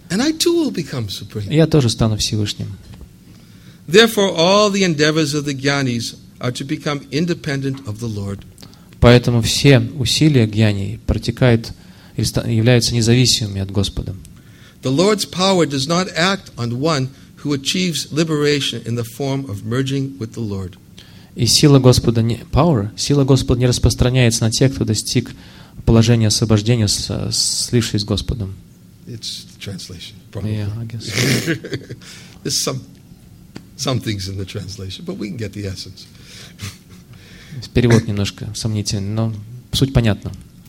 A: and I too will become supreme.
C: И я тоже стану Всевышним.
A: Therefore, all the endeavors of the Gyanis are to become independent of the Lord.
C: Поэтому все усилия гьяни протекают или ста- являются независимыми от Господа.
A: The Lord's power does not act on one who achieves liberation in the form of merging with the Lord.
C: И сила Господа не power, сила Господа не распространяется на тех, кто достиг положения освобождения, с- слившись с Господом.
A: It's the translation, probably.
C: Yeah, I guess.
A: There's some some things in the translation, but we can get the essence.
C: Перевод немножко сомнительный, но суть понятна.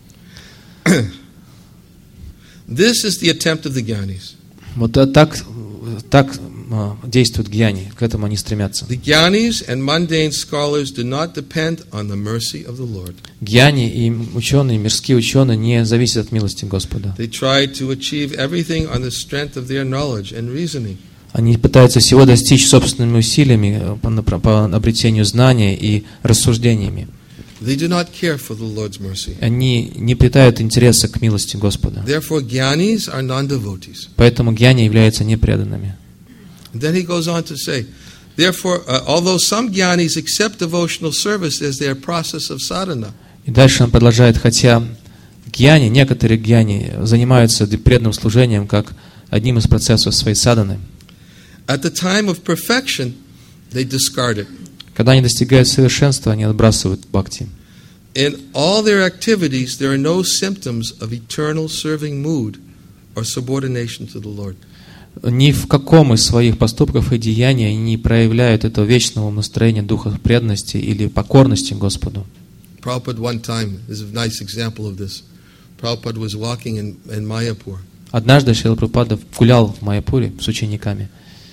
A: This is the attempt of the Gyanis.
C: Вот так, так а, действуют гьяни, к этому они стремятся.
A: The Gyanis and mundane scholars do not depend on the mercy of the Lord.
C: Гьяни и ученые, мирские ученые не зависят от милости Господа.
A: They try to achieve everything on the strength of their knowledge and reasoning.
C: Они пытаются всего достичь собственными усилиями по, напра- по обретению знания и рассуждениями.
A: They do not care for the Lord's mercy.
C: Они не питают интереса к милости Господа.
A: Therefore, Gyanis are non-devotees.
C: Поэтому гьяни являются непреданными.
A: And then he goes on to say, therefore, uh, although some Gyanis accept devotional service as their process of sadhana,
C: И дальше он продолжает, хотя гьяни, некоторые гьяни занимаются преданным служением как одним из процессов своей садханы.
A: at the time of perfection, they discard it.
C: Когда они достигают совершенства, они отбрасывают бхакти.
A: In all their activities, there are no symptoms of eternal serving mood or subordination to the Lord.
C: Ни в каком из своих поступков и деяний они не проявляют этого вечного настроения духа преданности или покорности Господу.
A: Prabhupada one time is a nice example of this. Prabhupada was walking in, in Mayapur
C: Однажды Шрила Прабхупада гулял в Майяпуре с учениками,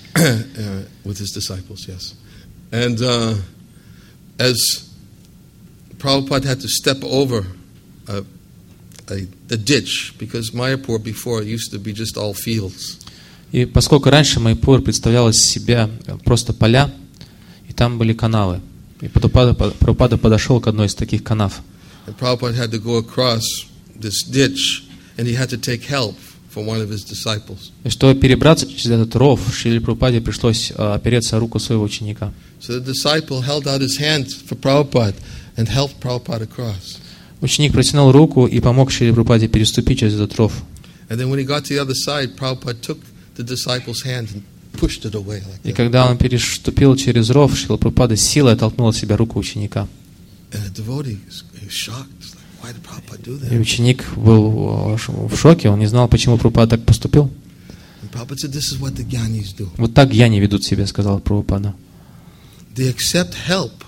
A: uh, with his disciples, yes. And uh, as Prabhupada had to step over a, a, the ditch, because Mayapur before used to be just all fields.
C: и поскольку раньше Майяпур представлял из себя просто поля, и там были канавы, и Прабхупада, Прабхупада подошел к одной из таких канав.
A: And Prabhupada had to go across this ditch, and he had to take help from one of his disciples.
C: И чтобы перебраться через этот ров, Шриле Прабхупаде пришлось а, опереться о руку своего ученика.
A: So the disciple held out his hand for Prabhupada and helped Prabhupada across.
C: Ученик протянул руку и помог Шриле Прабхупаде переступить через этот ров.
A: And then when he got to the other side, Prabhupada took the disciple's hand and pushed it away like
C: И
A: that.
C: когда он переступил через ров, Шрила Прабхупада силой оттолкнул от себя руку ученика.
A: And the devotee was shocked. It's like, why did Prabhupada do
C: И
A: that?
C: ученик был в шоке, он не знал, почему Прабхупада так поступил.
A: And Prabhupada said, this is what the Gyanis do.
C: Вот так гьяни ведут себя, сказал Прабхупада.
A: They accept help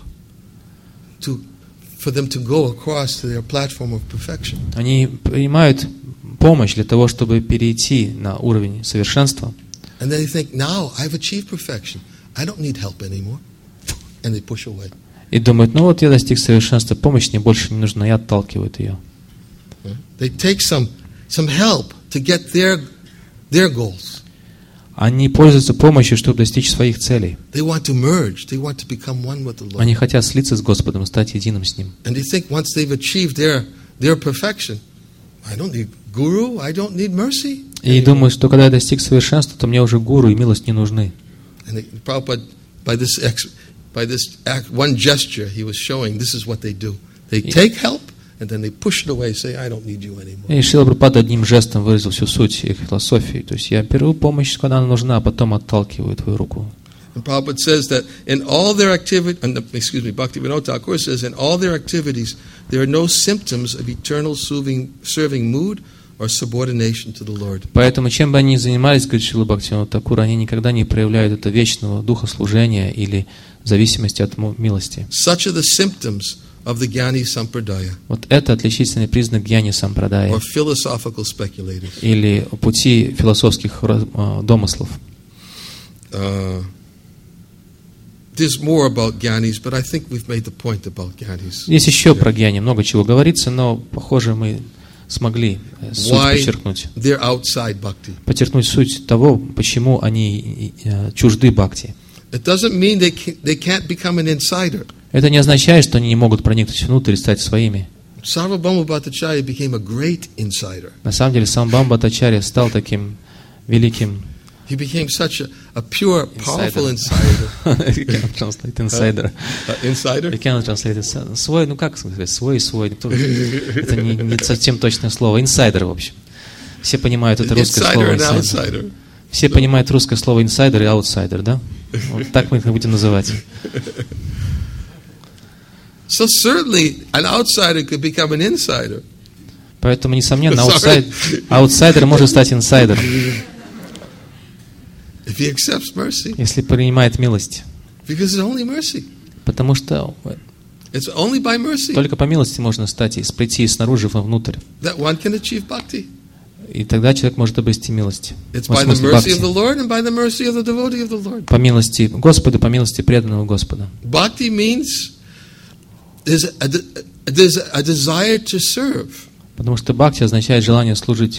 A: to, for them to go across to their platform of perfection.
C: Они принимают помощь для того, чтобы перейти на уровень совершенства.
A: And then they think, now I've achieved perfection. I don't need help anymore. And they push away.
C: И думают, ну вот я достиг совершенства, помощь мне больше не нужна, и отталкивают ее.
A: They take some, some help to get their, their goals.
C: Они пользуются помощью, чтобы достичь своих целей.
A: They want to merge. They want to become one with the Lord.
C: Они хотят слиться с Господом, стать единым с Ним.
A: And they think once they've achieved their, their perfection, I don't need guru, I don't need mercy.
C: И думают, что когда я достиг совершенства, то мне уже гуру и милость не нужны.
A: And they, Prabhupada, by this, ex, by this act, one gesture, he was showing this is what they do. They take help, and then they push it away, say, I don't need you anymore.
C: И Шрила Прабхупада одним жестом выразил всю суть их философии. То есть я беру помощь, когда она нужна, а потом отталкиваю твою руку.
A: And Prabhupada says that in all their activity, excuse me, Bhaktivinoda Thakur says, in all their activities, there are no symptoms of eternal serving, serving mood or subordination to the Lord.
C: Поэтому, чем бы они ни занимались, говорит Шрила Бхактивинода Тхакур, они никогда не проявляют это вечного духа служения или зависимости от милости.
A: Such are the symptoms of the Gyani Sampradaya,
C: Вот это отличительный признак гьяни сампрадая
A: or philosophical speculators.
C: или пути философских э, домыслов.
A: Uh, there's more about Gyanis, but I think we've made the point about Gyanis.
C: Есть еще про гьяни много чего говорится, но, похоже, мы смогли э, суть
A: Why
C: подчеркнуть.
A: they're outside bhakti.
C: Подчеркнуть суть того, почему они э, чужды бхакти.
A: It doesn't mean they can't, they can't become an insider.
C: Это не означает, что они не могут проникнуть внутрь и стать своими.
A: Sarvabhauma Bhattacharya became a great insider.
C: На самом деле, сам Бхаттачарья стал таким великим
A: He became such a, a pure, powerful insider.
C: You can translate insider.
A: Uh, insider?
C: You can translate it. Свой, ну как сказать, свой и свой. Это не, не совсем точное слово. Инсайдер, в общем. Все понимают это русское слово инсайдер. Все понимают русское слово инсайдер и аутсайдер, да? Вот так мы их будем называть.
A: So certainly an outsider could become an insider.
C: Поэтому, несомненно, аутсайдер, аутсайдер может стать инсайдером,
A: if he accepts mercy.
C: Если принимает милость.
A: Because it's only mercy.
C: Потому что
A: it's only by mercy.
C: Только по милости можно стать и прийти снаружи внутрь.
A: That one can achieve bhakti.
C: И тогда человек может обрести милость.
A: It's by the mercy of the Lord and by the mercy of the devotee of the Lord.
C: По милости Господа, по милости преданного Господа.
A: Bhakti means there's a, there's a desire to serve.
C: Потому что бхакти означает желание служить.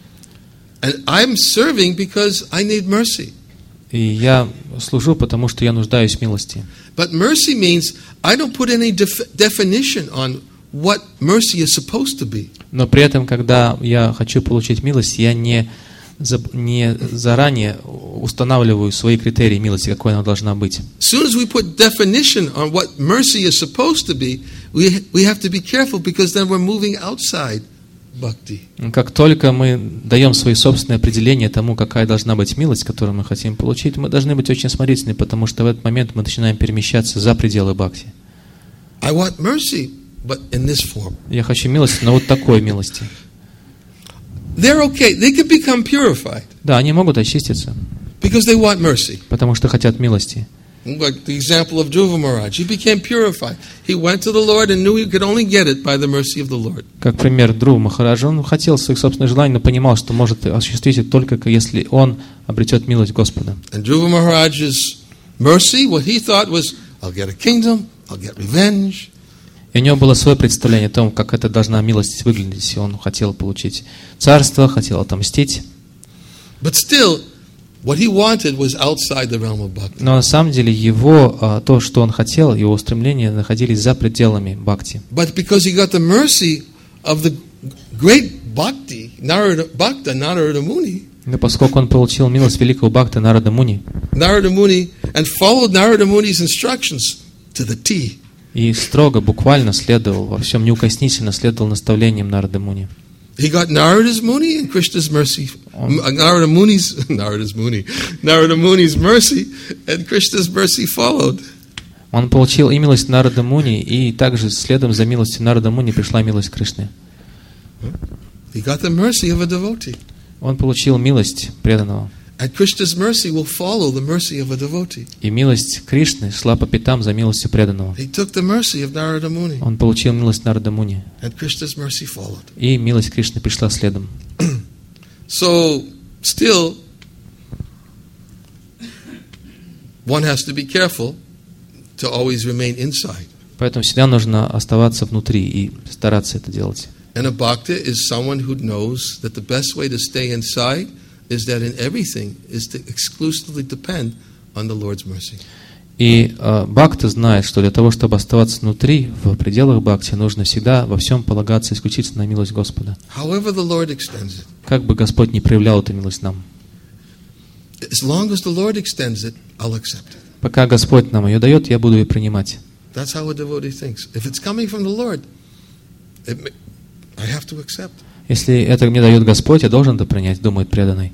A: And I'm serving because I need mercy.
C: И я служу, потому что я нуждаюсь в милости.
A: But mercy means I don't put any def- definition on what mercy is supposed to be.
C: Но при этом, когда я хочу получить милость, я не, за, не заранее устанавливаю свои критерии милости, какой она должна быть.
A: As soon as we put definition on what mercy is supposed to be, we we have to be careful because then we're moving outside bhakti.
C: Как только мы даем свои собственные определения тому, какая должна быть милость, которую мы хотим получить, мы должны быть очень смотрительны, потому что в этот момент мы начинаем перемещаться за пределы бхакти.
A: I want mercy, but in this form.
C: Я хочу милости, но вот такой милости.
A: They're okay. They can become purified.
C: Да, они могут очиститься.
A: Because they want mercy.
C: Потому что хотят милости.
A: Like the example of Dhruva Maharaj. He became purified. He went to the Lord and knew he could only get it by the mercy of the Lord.
C: Как пример Dhruva Махараджа, он хотел своих собственных желаний, но понимал, что может осуществить это только если он обретет милость Господа.
A: And Dhruva Maharaj's mercy, what he thought was, I'll get a kingdom, I'll get revenge.
C: И у него было свое представление о том, как это должна милость выглядеть. И он хотел получить царство, хотел отомстить.
A: But still, what he wanted was outside the realm of bhakti.
C: Но на самом деле его, то, что он хотел, его устремления находились за пределами бхакти.
A: But because he got the mercy of the great bhakti, Narada, Bhakta Narada Muni,
C: Но поскольку он получил милость великого Бхакта Нарада Муни,
A: Narada Muni, and followed Narada Muni's instructions to the T.
C: И строго, буквально следовал, во всем неукоснительно следовал наставлениям Нарада Муни.
A: He got Narada's Muni and Krishna's mercy. Narada Muni's, Narada's Muni, Narada Muni's mercy and Krishna's mercy followed.
C: Он получил и милость Нарада Муни, и также следом за милостью Нарада Муни пришла милость Кришны.
A: He got the mercy of a devotee.
C: Он получил милость преданного.
A: And Krishna's mercy will follow the mercy of a devotee.
C: И милость Кришны шла по пятам за милостью преданного.
A: He took the mercy of Narada Muni.
C: Он получил милость Нарада Муни.
A: And Krishna's mercy followed.
C: И милость Кришны пришла следом.
A: So, still, one has to be careful to always remain inside.
C: Поэтому всегда нужно оставаться внутри и стараться это делать.
A: And a bhakta is someone who knows that the best way to stay inside is that in everything is to exclusively depend on the Lord's mercy.
C: И э, бхакта знает, что для того, чтобы оставаться внутри, в пределах бхакти, нужно всегда во всем полагаться исключительно на милость Господа.
A: However the Lord extends it.
C: Как бы Господь не проявлял эту милость нам.
A: As long as the Lord extends it, I'll accept it.
C: Пока Господь нам ее дает, я буду ее принимать.
A: That's how a devotee thinks. If it's coming from the Lord, it may, I have to accept.
C: Если это мне дает Господь, я должен это принять, думает преданный.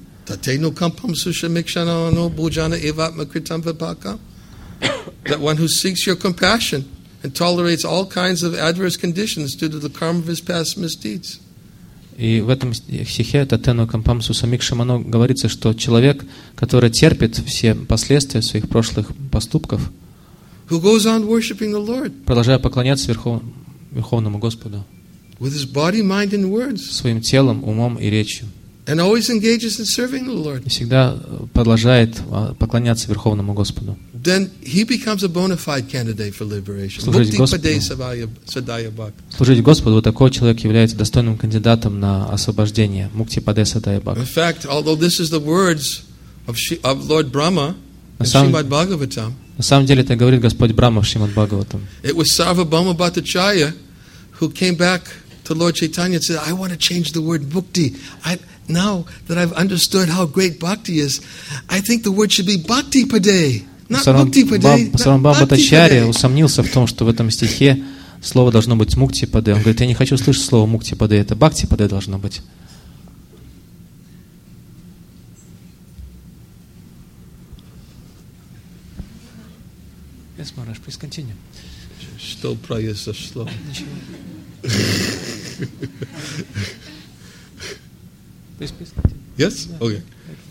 A: That one who seeks your compassion and tolerates all kinds of adverse conditions due to the karma of his past misdeeds.
C: И в этом стихе Татену Кампамсу Самикшамано говорится, что человек, который терпит все последствия своих прошлых поступков,
A: who goes on worshiping the Lord,
C: продолжая поклоняться Верхов... Верховному Господу,
A: with his body, mind, and words,
C: своим телом, умом и речью,
A: and always engages in serving the Lord,
C: и всегда продолжает поклоняться Верховному Господу,
A: then he becomes a bona fide candidate for liberation.
C: Служить Господу, служить Господу, вот такой человек является достойным кандидатом на освобождение. Мукти Паде Садая Бхак.
A: In fact, although this is the words of, of Lord Brahma in Srimad Bhagavatam,
C: на самом деле это говорит Господь Брахма в Шримад Бхагаватам.
A: It was Sarvabhauma Bhattacharya who came back to Lord Chaitanya and said, I want to change the word bhakti. I, now that I've understood how great bhakti is, I think the word should be bhakti pade. Not bhakti pade.
C: Сарамбам Бхаттачарья усомнился в том, что в этом стихе слово должно быть мукти паде. Он говорит, я не хочу слышать слово мукти паде, это бхакти паде должно быть. Yes, Maharaj, please continue.
A: Still prayers so slow.
C: Please, please continue.
A: Yes? Okay.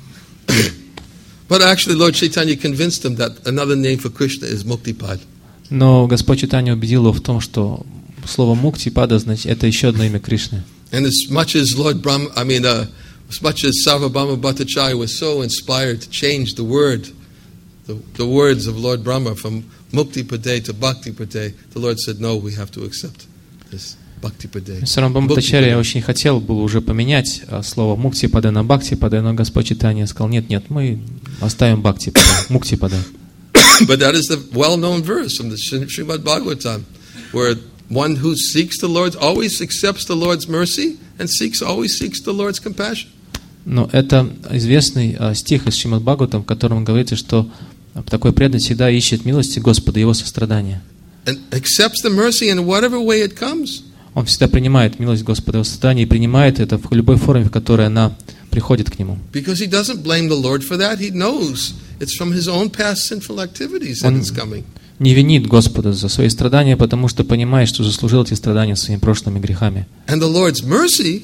A: But actually, Lord Chaitanya convinced him that another name for Krishna is Muktipad.
C: Но Господь Чайтанья убедил его в том, что слово муктипада значит это еще одно имя Кришны.
A: And as much as Lord Brahma, I mean, uh, as much as Sarvabhauma Bhattacharya was so inspired to change the word, the, the words of Lord Brahma from Mukti Pade to Bhakti Pade, the Lord said, no, we have to accept this Bhakti Pade.
C: Сарамбам Бхаттачарья очень хотел был уже поменять слово мукти паде на бхакти паде, но Господь Чайтанья сказал, нет, нет, мы оставим бхакти паде, мукти паде.
A: But that is the well-known verse from the Srimad Bhagavatam, where one who seeks the Lord's, always accepts the Lord's mercy and seeks, always seeks the Lord's compassion.
C: Но это известный стих из Шримад Бхагаватам, в котором говорится, что такой преданный всегда ищет милости Господа и Его сострадания.
A: And accepts the mercy in whatever way it comes.
C: Он всегда принимает милость Господа и Его сострадания и принимает это в любой форме, в которой она приходит к нему.
A: Because he doesn't blame the Lord for that. He knows it's from his own past sinful activities that it's coming.
C: Не винит Господа за свои страдания, потому что понимает, что заслужил эти страдания своими прошлыми грехами.
A: And the Lord's mercy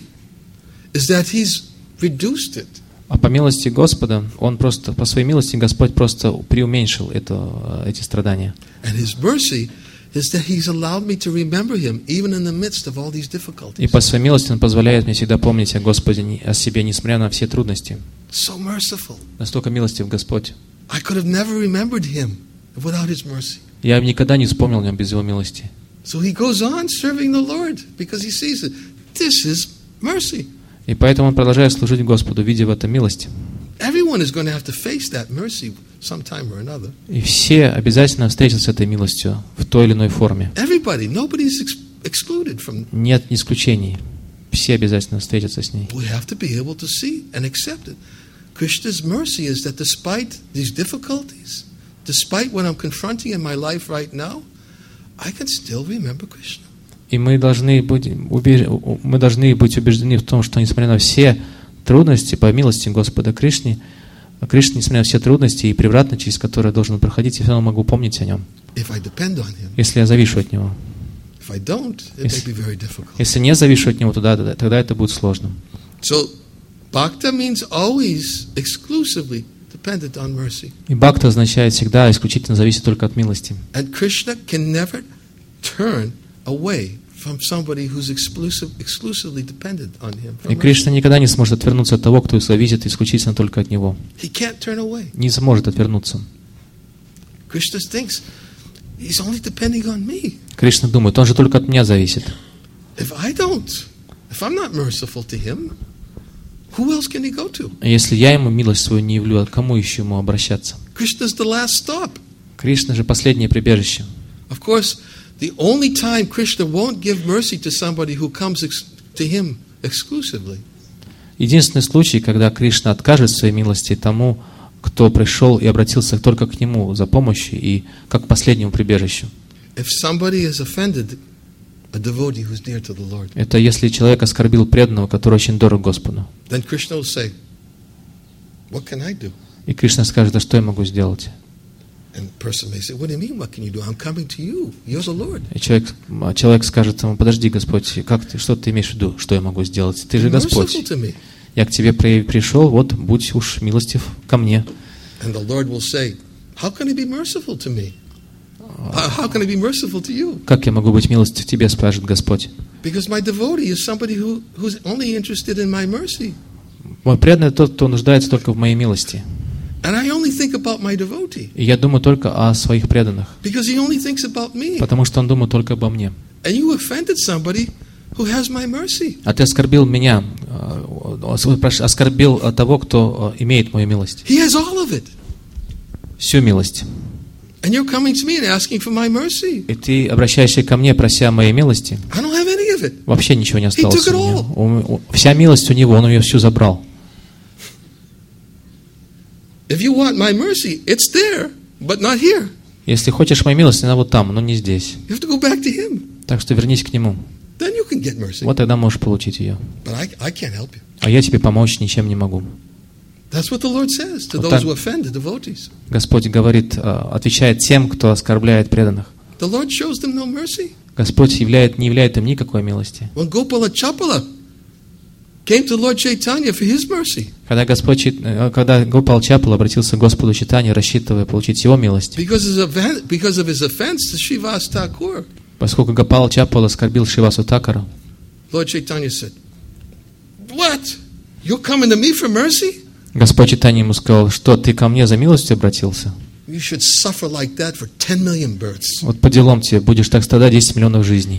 A: is that He's reduced it.
C: А по милости Господа, Он просто, по своей милости Господь просто преуменьшил это, эти страдания.
A: And His mercy is that He's allowed me to remember Him even in the midst of all these difficulties.
C: И по своей милости Он позволяет мне всегда помнить о Господе, о себе, несмотря на все трудности.
A: So merciful.
C: Настолько милостив Господь.
A: I could have never remembered Him without His mercy.
C: Я никогда не вспомнил о Нем без Его милости.
A: So He goes on serving the Lord because He sees it. This is mercy.
C: И поэтому Он продолжает служить Господу, видя в этом милость.
A: Everyone is going to have to face that mercy sometime or another.
C: И все обязательно встретятся с этой милостью в той или иной форме.
A: Everybody, nobody's ex- excluded from.
C: Нет исключений. Все обязательно встретятся с ней.
A: We have to be able to see and accept it. Krishna's mercy is that despite these difficulties, despite what I'm confronting in my life right now, I can still remember Krishna.
C: И мы должны быть, убеж... мы должны быть убеждены в том, что несмотря на все трудности, по милости Господа Кришны, Кришна, несмотря на все трудности и превратности, через которые я должен проходить, я все равно могу помнить о Нем.
A: If I depend on Him.
C: Если я завишу от Него.
A: If I don't, it may be very difficult.
C: Если не завишу от Него, тогда, тогда это будет сложно.
A: So, bhakta means always exclusively dependent on mercy.
C: И бхакта означает всегда исключительно зависит только от милости.
A: And Krishna can never turn away from somebody who's exclusive, exclusively dependent on Him.
C: И Кришна никогда не сможет отвернуться от того, кто зависит исключительно только от Него.
A: He can't turn away.
C: Не сможет отвернуться.
A: Krishna thinks He's only depending on me.
C: Кришна думает, Он же только от меня зависит.
A: If I don't, if I'm not merciful to Him, who else can He go to?
C: Если я Ему милость свою не явлю, а к кому еще Ему обращаться?
A: Krishna's the last stop.
C: Кришна же последнее прибежище.
A: Of course, the only time Krishna won't give mercy to somebody who comes ex- to Him exclusively.
C: Единственный случай, когда Кришна откажет своей милости тому, кто пришел и обратился только к Нему за помощью и как к последнему прибежищу.
A: If somebody has offended a devotee who's near to the Lord,
C: это если человек оскорбил преданного, который очень дорог Господу.
A: then Krishna will say, what can I do?
C: И Кришна скажет, а что я могу сделать?
A: And the person may say, what do you mean, what can you do? I'm coming to you. You're the Lord.
C: И человек, человек скажет ему, подожди, Господь, как ты, что ты имеешь в виду, что я могу сделать? Ты же Господь. Я к тебе пришел, вот, будь уж милостив ко мне.
A: And the Lord will say, how can He be merciful to me? How can I be merciful to you?
C: Как я могу быть милостив к тебе, скажет Господь?
A: Because my devotee is somebody who, who's only interested in my mercy.
C: Мой преданный тот, кто нуждается только в моей милости.
A: And I only think about my devotee.
C: И я думаю только о своих преданных.
A: Because he only thinks about me.
C: Потому что он думает только обо мне.
A: And you offended somebody who has my mercy.
C: А ты оскорбил меня, оскорбил того, кто имеет мою милость.
A: He has all of it.
C: Всю милость.
A: And you're coming to me and asking for my mercy.
C: И ты обращаешься ко мне, прося моей милости.
A: I don't have any of it.
C: Вообще ничего не осталось
A: took it
C: у него. У- у- Вся милость у него, он ее всю забрал.
A: If you want my mercy, it's there, but not here.
C: Если хочешь моей милости, она вот там, но не здесь.
A: You have to go back to him.
C: Так что вернись к нему.
A: Then you can get mercy.
C: Вот тогда можешь получить ее.
A: But I, I can't help you.
C: А я тебе помочь ничем не могу.
A: That's what the Lord says to
C: Вот
A: those
C: так.
A: who offend the devotees.
C: Господь говорит, а, отвечает тем, кто оскорбляет преданных.
A: The Lord shows them no mercy.
C: Господь являет, не являет им никакой милости.
A: When Gopala Chapala came to Lord Chaitanya for his mercy,
C: Когда Господь, Чит- э, когда Гопал Чапал обратился к Господу Чайтанье, рассчитывая получить его милость,
A: because, his offen- because of his offense to Srivas Thakur,
C: поскольку Гопал Чапал оскорбил Шривасу Такара,
A: Lord Chaitanya said, "What? You're coming to me for mercy?
C: Господь Чайтанье ему сказал, что ты ко мне за милостью обратился?
A: You should suffer like that for ten million births."
C: Вот по делам тебе будешь так страдать десять миллионов жизней.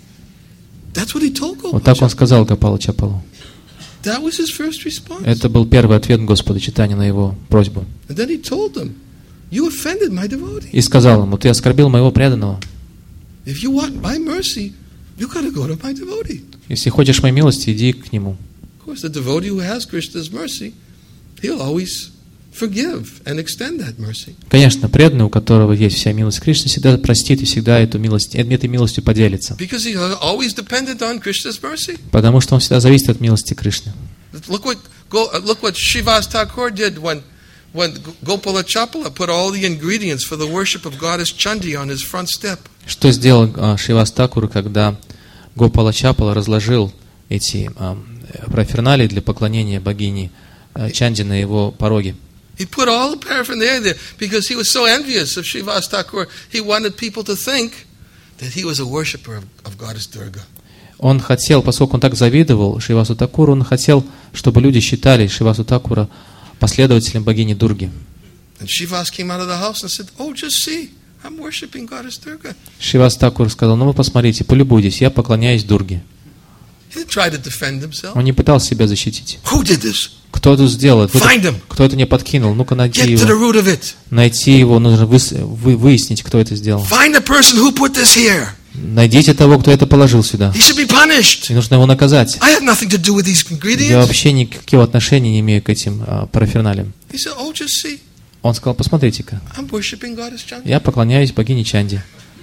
A: That's what he told
C: Вот так он
A: Gopal.
C: сказал Гопалу Чапалу.
A: That was his first response.
C: Это был первый ответ Господа Чайтанье на его просьбу.
A: And then he told them, "You offended my devotee.
C: И сказал ему, ты оскорбил моего преданного.
A: If you want my mercy, you got to go to my devotee."
C: Если хочешь моей милости, иди к нему.
A: Of course, the devotee who has Krishna's mercy, he'll always forgive and extend that mercy.
C: Конечно, преданный, у которого есть вся милость Кришны, всегда простит и всегда эту милость, этой милостью поделится.
A: Because he always depended on Krishna's mercy.
C: Потому что он всегда зависит от милости Кришны.
A: Look what go, uh, look what Srivas Thakur did when when Gopala Chapala put all the ingredients for the worship of goddess Chandi on his front step.
C: Что сделал а, Шривас Такур, когда Гопала Чапала разложил эти а, проферналии для поклонения богини а, Чанди на его пороге?
A: He put all the paraphernalia there because he was so envious of Srivas Thakur. He wanted people to think that he was a worshipper of, of goddess Durga.
C: Он хотел, поскольку он так завидовал Шривасу Такуру, он хотел, чтобы люди считали Шривасу Такура последователем богини Дурги.
A: And Srivas came out of the house and said, "Oh, just see, I'm worshiping goddess Durga."
C: Шривас Такур сказал, ну вы посмотрите, полюбуйтесь, я поклоняюсь Дурге.
A: He didn't try to defend himself.
C: Он не пытался себя защитить.
A: Who did this?
C: Кто это сделал? Кто,
A: Find him.
C: кто это не подкинул? Ну-ка найти
A: Get to the
C: его.
A: root of it.
C: Найти его, нужно выс- вы- выяснить, кто это сделал.
A: Find the person who put this here.
C: Найдите того, кто это положил сюда.
A: He should be punished.
C: И нужно его наказать.
A: I had nothing to do with these
C: Я
A: ingredients.
C: вообще никакого отношения не имею к этим а, параферналиям.
A: He said, "Oh, just see,
C: Он сказал, посмотрите-ка,
A: I'm worshiping goddess Chandi."
C: я поклоняюсь богине Чанди.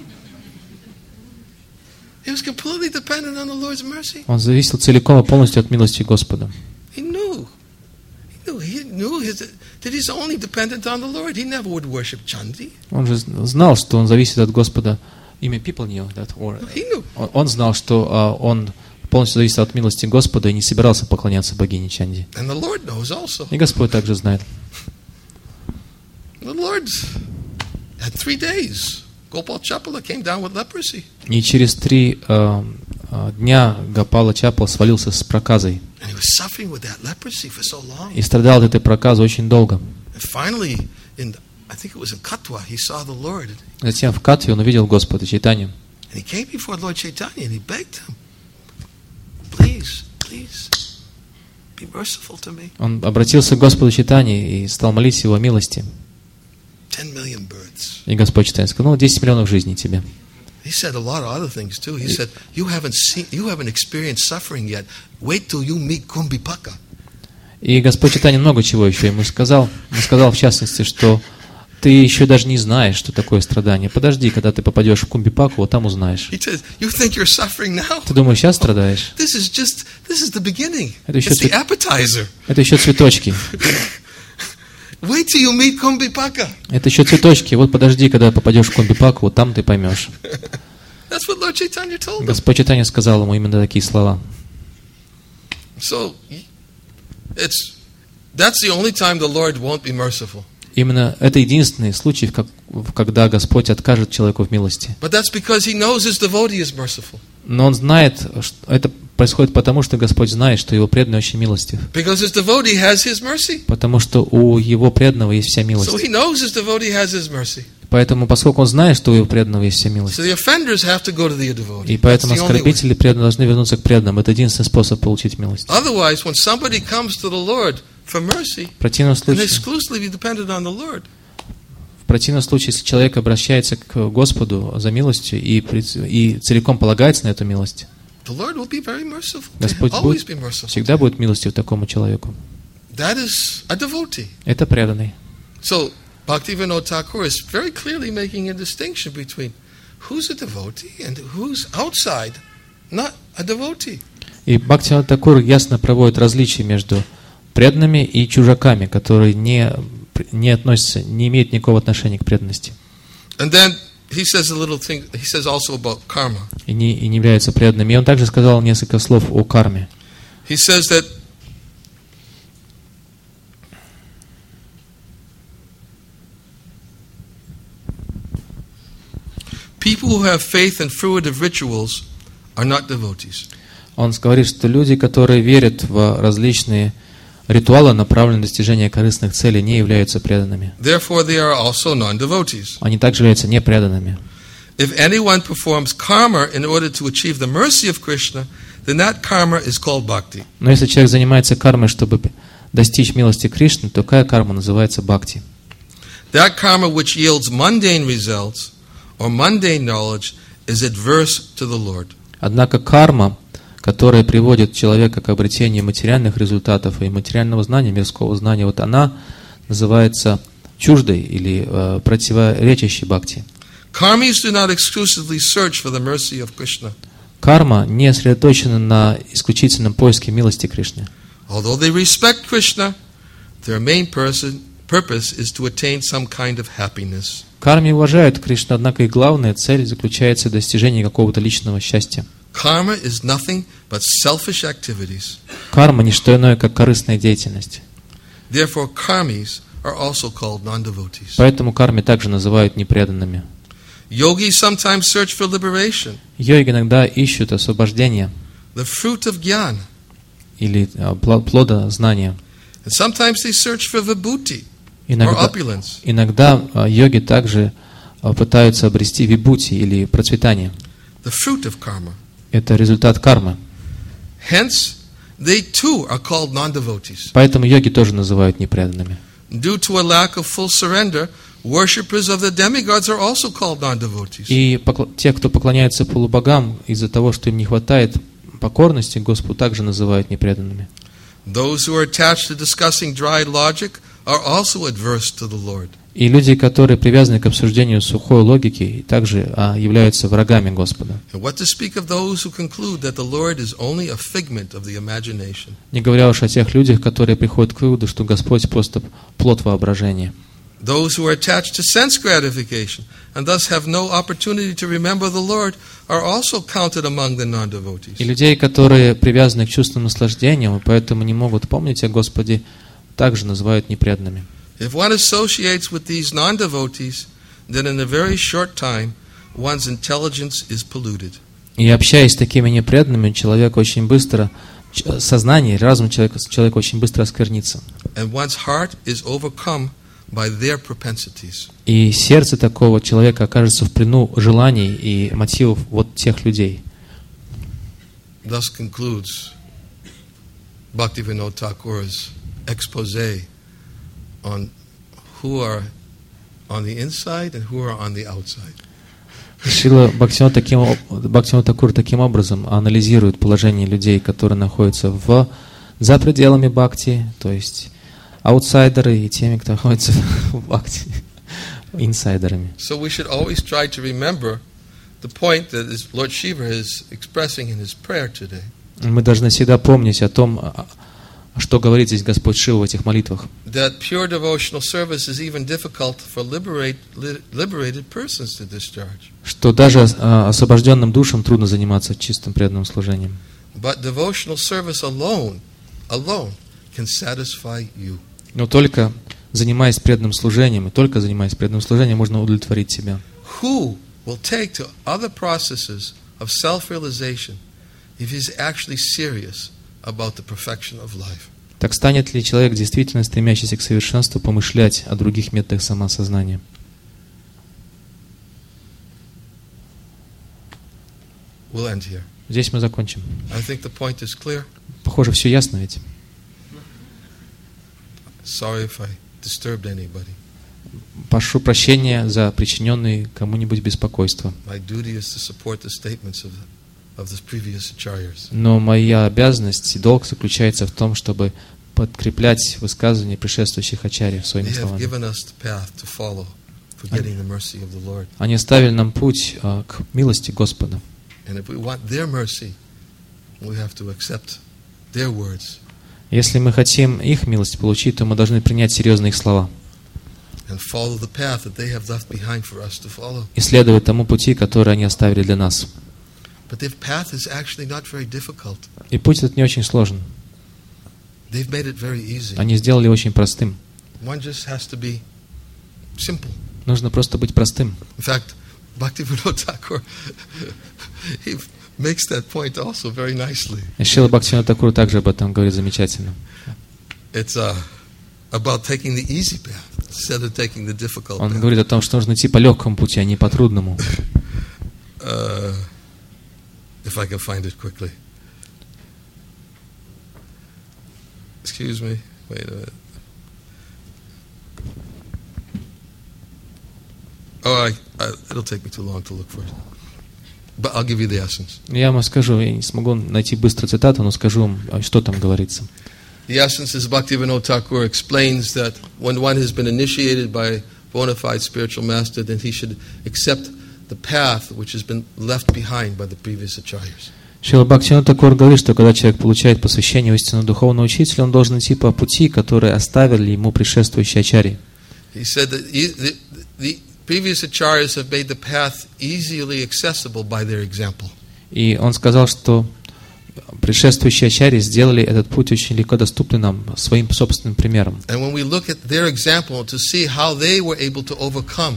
A: He was completely dependent on the Lord's mercy.
C: Он зависел целиком и полностью от милости Господа.
A: He knew. He knew. He knew his, that he's only dependent on the Lord. He never would worship Chandi.
C: Он же знал, что он зависит от Господа. Имя people knew that, or,
A: He knew.
C: он- он знал, что а, он полностью зависит от милости Господа и не собирался поклоняться богине Чанди.
A: And the Lord knows also.
C: И Господь также знает.
A: The Lord had three days. Gopal Chapala came down with leprosy.
C: И через три а, а, дня Гопала Чапал свалился с проказой.
A: And he was suffering with that leprosy for so long.
C: И страдал от этой проказы очень долго.
A: And finally, in I think it was in Katwa, he saw the Lord.
C: Затем в Катве он увидел Господа Чайтанью.
A: And he came before Lord Chaitanya and he begged him, "Please, please, be merciful to me."
C: Он обратился к Господу Чайтанье и стал молить его о милости.
A: Ten million births.
C: И Господь Чайтанья сказал, ну, десять миллионов жизней тебе.
A: He said a lot of other things too. He said, "You haven't seen, you haven't experienced suffering yet. Wait till you meet Kumbhipaka."
C: И Господь Чайтанья много чего еще ему сказал. Он сказал, в частности, что ты еще даже не знаешь, что такое страдание. Подожди, когда ты попадешь в Кумбипаку, вот там узнаешь.
A: He says, "You think you're suffering now?
C: Ты думаешь, сейчас страдаешь?
A: This is just, this is the beginning.
C: Это еще
A: It's the
C: цвет-
A: appetizer.
C: Это еще цветочки.
A: Wait till you meet Kumbhipaka."
C: Это еще цветочки. Вот подожди, когда попадешь в Кумбипаку, вот там ты поймешь.
A: That's what Lord Chaitanya told him.
C: Господь Чайтанья сказал ему именно такие слова.
A: So, it's that's the only time the Lord won't be merciful.
C: Именно это единственный случай, как- когда Господь откажет человеку в милости.
A: But that's because he knows his devotee is merciful.
C: Но он знает, что это происходит потому, что Господь знает, что его преданный очень милостив.
A: Because his devotee has his mercy.
C: Потому что у его преданного есть вся
A: So
C: милость.
A: he knows his devotee has his mercy.
C: Поэтому, поскольку он знает, что у его преданного есть вся милость,
A: So the offenders have to go to the devotee.
C: и
A: That's
C: поэтому
A: the only way.
C: оскорбители преданные должны вернуться к преданным. Это единственный способ получить милость.
A: Otherwise, when somebody comes to the Lord for mercy,
C: В противном
A: and
C: случае,
A: exclusively dependent on the Lord,
C: в противном случае, если человек обращается к Господу за милостью и, при- и целиком полагается на эту милость,
A: the Lord will be very merciful.
C: Господь
A: He'll
C: будет,
A: always be merciful.
C: всегда будет милостив такому человеку.
A: That is a devotee.
C: Это преданный.
A: So Bhaktivinoda Thakur is very clearly making a distinction between who's a devotee and who's outside, not a devotee.
C: И Бхактивинода Тхакур ясно проводит различие между преданными и чужаками, которые не, не относятся, не имеют никакого отношения к преданности.
A: And then he says a little thing, he says also about karma.
C: И не, и не являются преданными. И он также сказал несколько слов о карме.
A: He says that people who have faith in fruitive rituals are not devotees.
C: Он говорит, что люди, которые верят в различные ритуалы, направленные на достижение корыстных целей, не являются преданными.
A: Therefore, they are also non-devotees.
C: Они также являются непреданными.
A: If anyone performs karma in order to achieve the mercy of Krishna, then that karma is called bhakti.
C: Но если человек занимается кармой, чтобы достичь милости Кришны, то такая карма называется бхакти.
A: That karma which yields mundane results or mundane knowledge is adverse to the Lord.
C: Однако карма, которая приводит человека к обретению материальных результатов и материального знания, мирского знания, вот она называется чуждой или э, противоречащей бхакти.
A: Karmis do not exclusively search for the mercy of Krishna.
C: Карма не сосредоточена на исключительном поиске милости Кришны.
A: Although they respect Krishna, their main person, purpose is to attain some kind of happiness.
C: Карми уважают Кришну, однако их главная цель заключается в достижении какого-то личного счастья.
A: Karma is nothing but selfish activities.
C: Карма не что иное, как корыстная деятельность.
A: Therefore, karmis are also called non-devotees.
C: Поэтому карми также называют непреданными.
A: Yogis sometimes search for liberation,
C: Йоги иногда ищут освобождение
A: the fruit of jnana.
C: или а, пла- плода знания.
A: And sometimes they search for vibhuti or
C: Иногда,
A: opulence.
C: иногда а, йоги также а, пытаются обрести вибхути или процветание.
A: The fruit of karma.
C: Это результат кармы.
A: Hence, they too are called non-devotees.
C: Поэтому йоги тоже называют непреданными.
A: Due to a lack of full surrender, worshippers of the demigods are also called non-devotees.
C: И покла- те, кто поклоняется полубогам, из-за того, что им не хватает покорности, Господу также называют непреданными.
A: Those who are attached to discussing dry logic are also adverse to the Lord.
C: И люди, которые привязаны к обсуждению сухой логики, также а, являются врагами Господа.
A: And what to speak of those who conclude that the Lord is only a figment of the imagination.
C: Не говоря уж о тех людях, которые приходят к выводу, что Господь просто плод воображения.
A: Those who are attached to sense gratification and thus have no opportunity to remember the Lord are also counted among the non-devotees.
C: И людей, которые привязаны к чувственным наслаждениям, и поэтому не могут помнить о Господе, также называют непреданными.
A: If one associates with these non-devotees, then in a very short time, one's intelligence is polluted.
C: И общаясь с такими непреданными, человек очень быстро, ч- сознание, разум человека, человека очень быстро осквернится.
A: And one's heart is overcome by their propensities.
C: И сердце такого человека окажется в плену желаний и мотивов вот тех людей.
A: Thus concludes Bhaktivinoda Thakur's expose on who are on the inside and who are on the outside.
C: Шрила Бхактивинода таким, об- Бхактивинода Тхакур таким образом анализирует положение людей, которые находятся в, за пределами бхакти, то есть аутсайдеры и теми, кто находится в бхакти, инсайдерами.
A: So we should always try to remember the point that is Lord Shiva is expressing in his prayer today.
C: Мы должны всегда помнить о том, а- что говорит здесь Господь Шива в этих молитвах.
A: That pure devotional service is even difficult for liberate, li- liberated persons to discharge.
C: Что даже а, освобожденным душам трудно заниматься чистым преданным служением.
A: But devotional service alone, alone, can satisfy you.
C: Но только занимаясь преданным служением, и только занимаясь преданным служением, можно удовлетворить себя.
A: Who will take to other processes of self-realization if he's actually serious about the perfection of life?
C: Так станет ли человек, действительно стремящийся к совершенству, помышлять о других методах самосознания?
A: We'll end here.
C: Здесь мы закончим.
A: I think the point is clear.
C: Похоже, все ясно ведь.
A: Sorry if I disturbed anybody.
C: Прошу прощения за причиненные кому-нибудь беспокойство.
A: My duty is to support the statements of of the previous acharyas.
C: Но моя обязанность и долг заключается в том, чтобы подкреплять высказывания предшествующих ачарьев своими
A: They have
C: словами.
A: given us the path to follow for getting the mercy of the Lord.
C: Они оставили нам путь а, к милости Господа.
A: And if we want their mercy, we have to accept their words
C: Если мы хотим их милость получить, то мы должны принять серьезно их слова
A: and follow the path that they have left behind for us to follow.
C: и следовать тому пути, который они оставили для нас.
A: But their path is actually not very difficult.
C: И путь этот не очень сложен.
A: They've made it very easy.
C: Они сделали очень простым.
A: One just has to be simple.
C: Нужно просто быть простым.
A: In fact, Bhaktivinoda Thakur, he makes that point also very nicely.
C: И Шрила Бхактивинода Тхакур также об этом говорит замечательно.
A: It's uh, about taking the easy path instead of taking the difficult
C: Он
A: path.
C: говорит о том, что нужно идти по легкому пути, а не по трудному.
A: Uh, if I can find it quickly. Excuse me. Wait a minute. Oh, I, I, it'll take me too long to look for it. But I'll give you the essence.
C: Я вам скажу, я не смогу найти быстро цитату, но скажу вам, что там говорится.
A: The essence is Bhaktivinoda Thakur explains that when one has been initiated by a bona fide spiritual master, then he should accept the path which has been left behind by the previous acharyas.
C: Шрила Бхактивинода Тхакур говорит, что когда человек получает посвящение у истинного духовного учителя, он должен идти по пути, который оставили ему предшествующие ачарьи.
A: He said that he, the, the previous acharyas have made the path easily accessible by their example.
C: И он сказал, что предшествующие ачарьи сделали этот путь очень легко доступный нам своим собственным примером.
A: And when we look at their example to see how they were able to overcome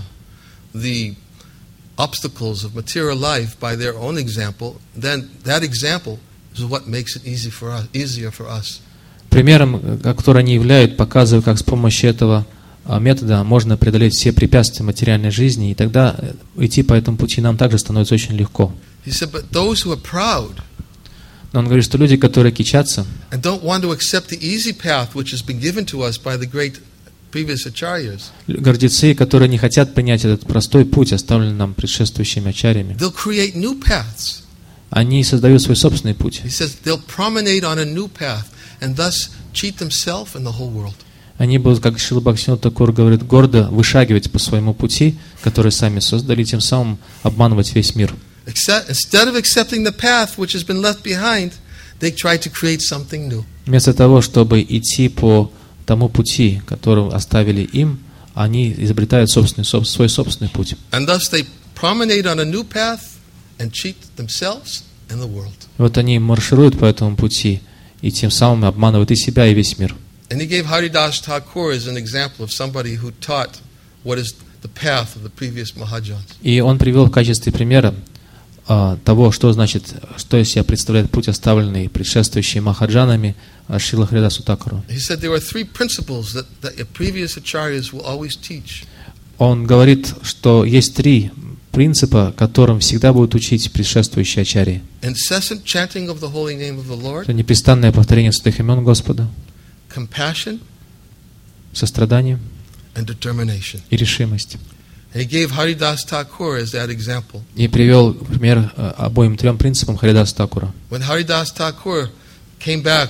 A: the obstacles of material life by their own example, then that example is what makes it easy for us, easier for us.
C: Примером, который они являются, показывая, как с помощью этого метода можно преодолеть все препятствия материальной жизни, и тогда идти по этому пути нам также становится очень легко.
A: He said, but those who are proud
C: Но он говорит, что люди, которые кичатся
A: and don't want to accept the easy path which has been given to us by the great previous acharyas,
C: гордецы, которые не хотят принять этот простой путь, оставленный нам предшествующими ачарьями,
A: they'll create new paths.
C: они создают свой собственный путь.
A: He says they'll promenade on a new path and thus cheat themselves and the whole world.
C: Они будут, как Шрила Бхактивинода Тхакур говорит, гордо вышагивать по своему пути, который сами создали, тем самым обманывать весь мир.
A: Except, instead of accepting the path which has been left behind, they try to create something new.
C: Вместо того, чтобы идти по тому пути, который оставили им, они изобретают собственный, свой собственный путь.
A: And thus they promenade on a new path and cheat themselves and the world.
C: Вот они маршируют по этому пути, и тем самым обманывают и себя, и весь мир.
A: And he gave Haridas Thakur as an example of somebody who taught what is the path of the previous Mahajans.
C: И он привел в качестве примера а, того, что значит, что из себя представляет путь, оставленный предшествующими Махаджанами Шрила Харидасу Тхакуру.
A: He said there were three principles that, that your previous acharyas will always teach.
C: Он говорит, что есть три принципа, которым всегда будут учить предшествующие ачарьи.
A: Incessant chanting of the holy name of the Lord,
C: Это непрестанное повторение святых имен Господа,
A: compassion,
C: сострадание
A: and determination.
C: и решимость.
A: And he gave Haridas Thakur as that example.
C: И привел пример э, обоим трем принципам Харидаса Тхакура.
A: When Haridas Thakur came back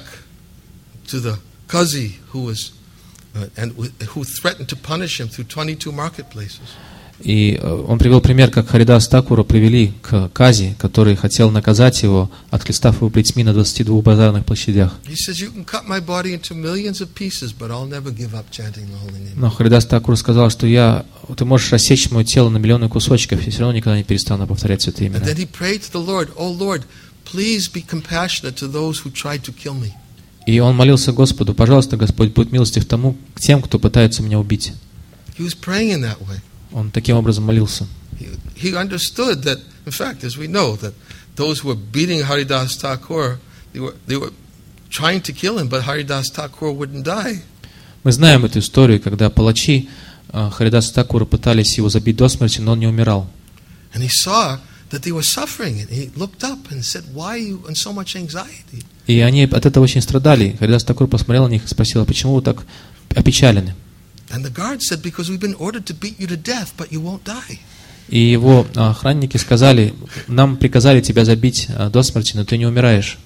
A: to the Qazi who was uh, and who threatened to punish him through twenty-two marketplaces.
C: И э, он привел пример, как Харидас Тхакура привели к Кази, который хотел наказать его, отхлестав его плетьми на двадцати двух базарных площадях.
A: He says, "You can cut my body into millions of pieces, but I'll never give up chanting the holy name."
C: Но Харидас Тхакур сказал, что я, ты можешь рассечь мое тело на миллионы кусочков, и все равно никогда не перестану повторять святые имена.
A: And then he prayed to the Lord, "Oh Lord, please be compassionate to those who tried to kill me."
C: И он молился Господу: пожалуйста, Господь, будь милостив тому, к тем, кто пытается меня убить.
A: He was praying in that way.
C: Он таким образом молился.
A: He, he understood that, in fact, as we know, that those who were beating Haridas Thakur, they were, they were trying to kill him, but Haridas Thakur wouldn't die.
C: Мы знаем эту историю, когда палачи э, Харидаса Тхакура пытались его забить до смерти, но он не умирал.
A: And he saw that they were suffering, and he looked up and said, "Why are you in so much anxiety?"
C: И они от этого очень страдали. Харидас Тхакур посмотрел на них и спросил: а почему вы так опечалены?
A: And the guard said, "Because we've been ordered to beat you to death, but you won't die."
C: И его охранники сказали: нам приказали тебя забить а, до смерти, но ты не умираешь.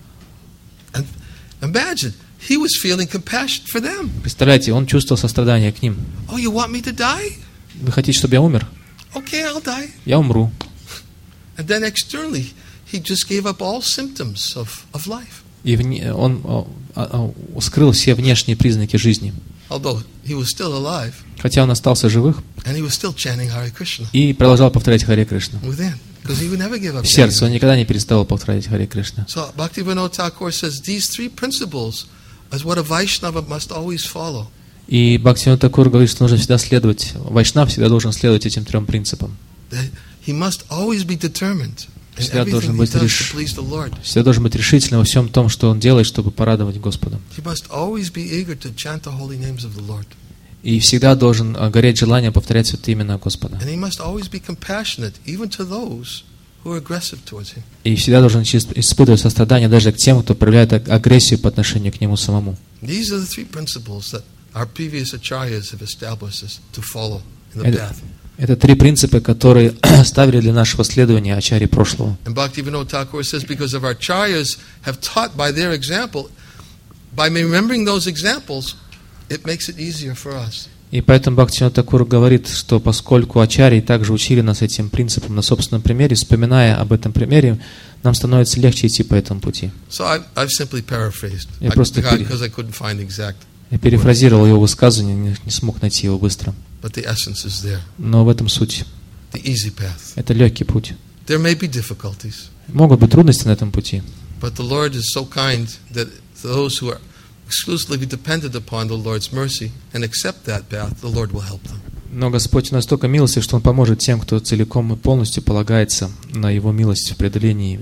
A: And imagine, he was feeling compassion for them.
C: Представляете, он чувствовал сострадание к ним.
A: Oh, you want me to die?
C: Вы хотите, чтобы я умер?
A: Okay, I'll die.
C: Я умру.
A: And then externally, he just gave up all symptoms of, of life.
C: И вне, он а, а, скрыл все внешние признаки жизни.
A: Although he was still alive,
C: Хотя он остался живых
A: and he was still chanting Hare Krishna
C: и продолжал повторять Харе Кришна.
A: within, because he would never give up.
C: В сердце
A: chanting.
C: он никогда не переставал повторять Харе Кришна.
A: So Bhaktivinoda Thakur says these three principles is what a Vaishnava must always follow.
C: И Бхактивинода Такур говорит, что нужно всегда следовать, Вайшнав всегда должен следовать этим трем принципам.
A: That he must always be determined in
C: Всегда
A: everything
C: должен
A: he
C: быть
A: does to
C: реш-
A: please the Lord.
C: Всегда должен быть решительным во всем том, что он делает, чтобы порадовать Господа.
A: He must always be eager to chant the holy names of the Lord.
C: И всегда должен а, гореть желание повторять святые имена Господа.
A: And he must always be compassionate, even to those who are aggressive towards him.
C: И всегда должен чис- испытывать сострадание даже к тем, кто проявляет аг- агрессию по отношению к нему самому.
A: These are the three principles that our previous acharyas have established us to follow in the
C: Это,
A: path.
C: это три принципа, которые ставили для нашего следования ачари прошлого.
A: And Bhaktivinoda Thakur says, because of our acharyas have taught by their example, by remembering those examples, it makes it easier for us.
C: И поэтому Бхактивинода Такур говорит, что поскольку ачарьи также учили нас этим принципам на собственном примере, вспоминая об этом примере, нам становится легче идти по этому пути.
A: So I've, I've simply paraphrased,
C: Я просто пере-
A: because I couldn't find exact,
C: Я перефразировал его высказывание, не, не смог найти его быстро.
A: but the essence is there,
C: Но в этом суть.
A: the easy path.
C: Это легкий путь.
A: There may be difficulties,
C: Могут быть трудности на этом пути,
A: but the Lord is so kind that those who are exclusively dependent upon the Lord's mercy and accept that path, the Lord will help them.
C: но Господь настолько милостив, что Он поможет тем, кто целиком и полностью полагается на Его милость в преодолении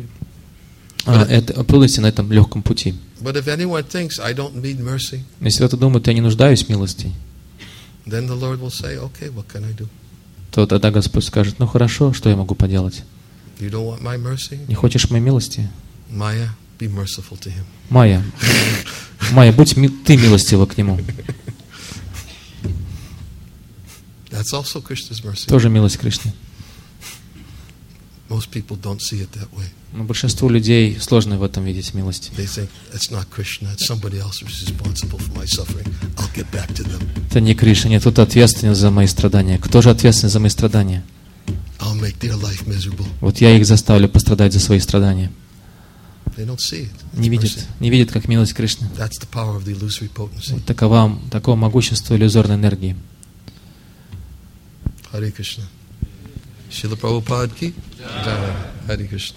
C: а, это, трудности на этом легком пути.
A: But if anyone thinks, I don't need mercy,
C: Если кто-то думает, я не нуждаюсь в милости,
A: then the Lord will say, okay, what can I do?
C: то тогда Господь скажет: ну хорошо, что я могу поделать?
A: You don't want my mercy?
C: Не хочешь моей милости?
A: Maya, be merciful to him.
C: Майя, Майя, будь ми- ты милостива к нему.
A: That's also Krishna's mercy.
C: Тоже милость Кришны.
A: Most people don't see it that way.
C: Но большинству людей сложно в этом видеть милость.
A: They think, it's not Krishna, it's somebody else who's responsible for my suffering. I'll get back to them.
C: Это не Кришна, нет, кто-то ответственен за мои страдания. Кто же ответственен за мои страдания?
A: I'll make their life miserable.
C: Вот я их заставлю пострадать за свои страдания.
A: They don't see it. It's
C: Не видят,
A: mercy.
C: не видят, как милость Кришны.
A: That's the power of the illusory potency.
C: Вот такова, такого могущества иллюзорной энергии.
A: Hare Krishna. Srila Prabhupada ki Jai. Hare Krishna.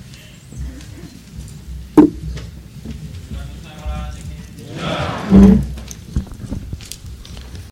A: Sure.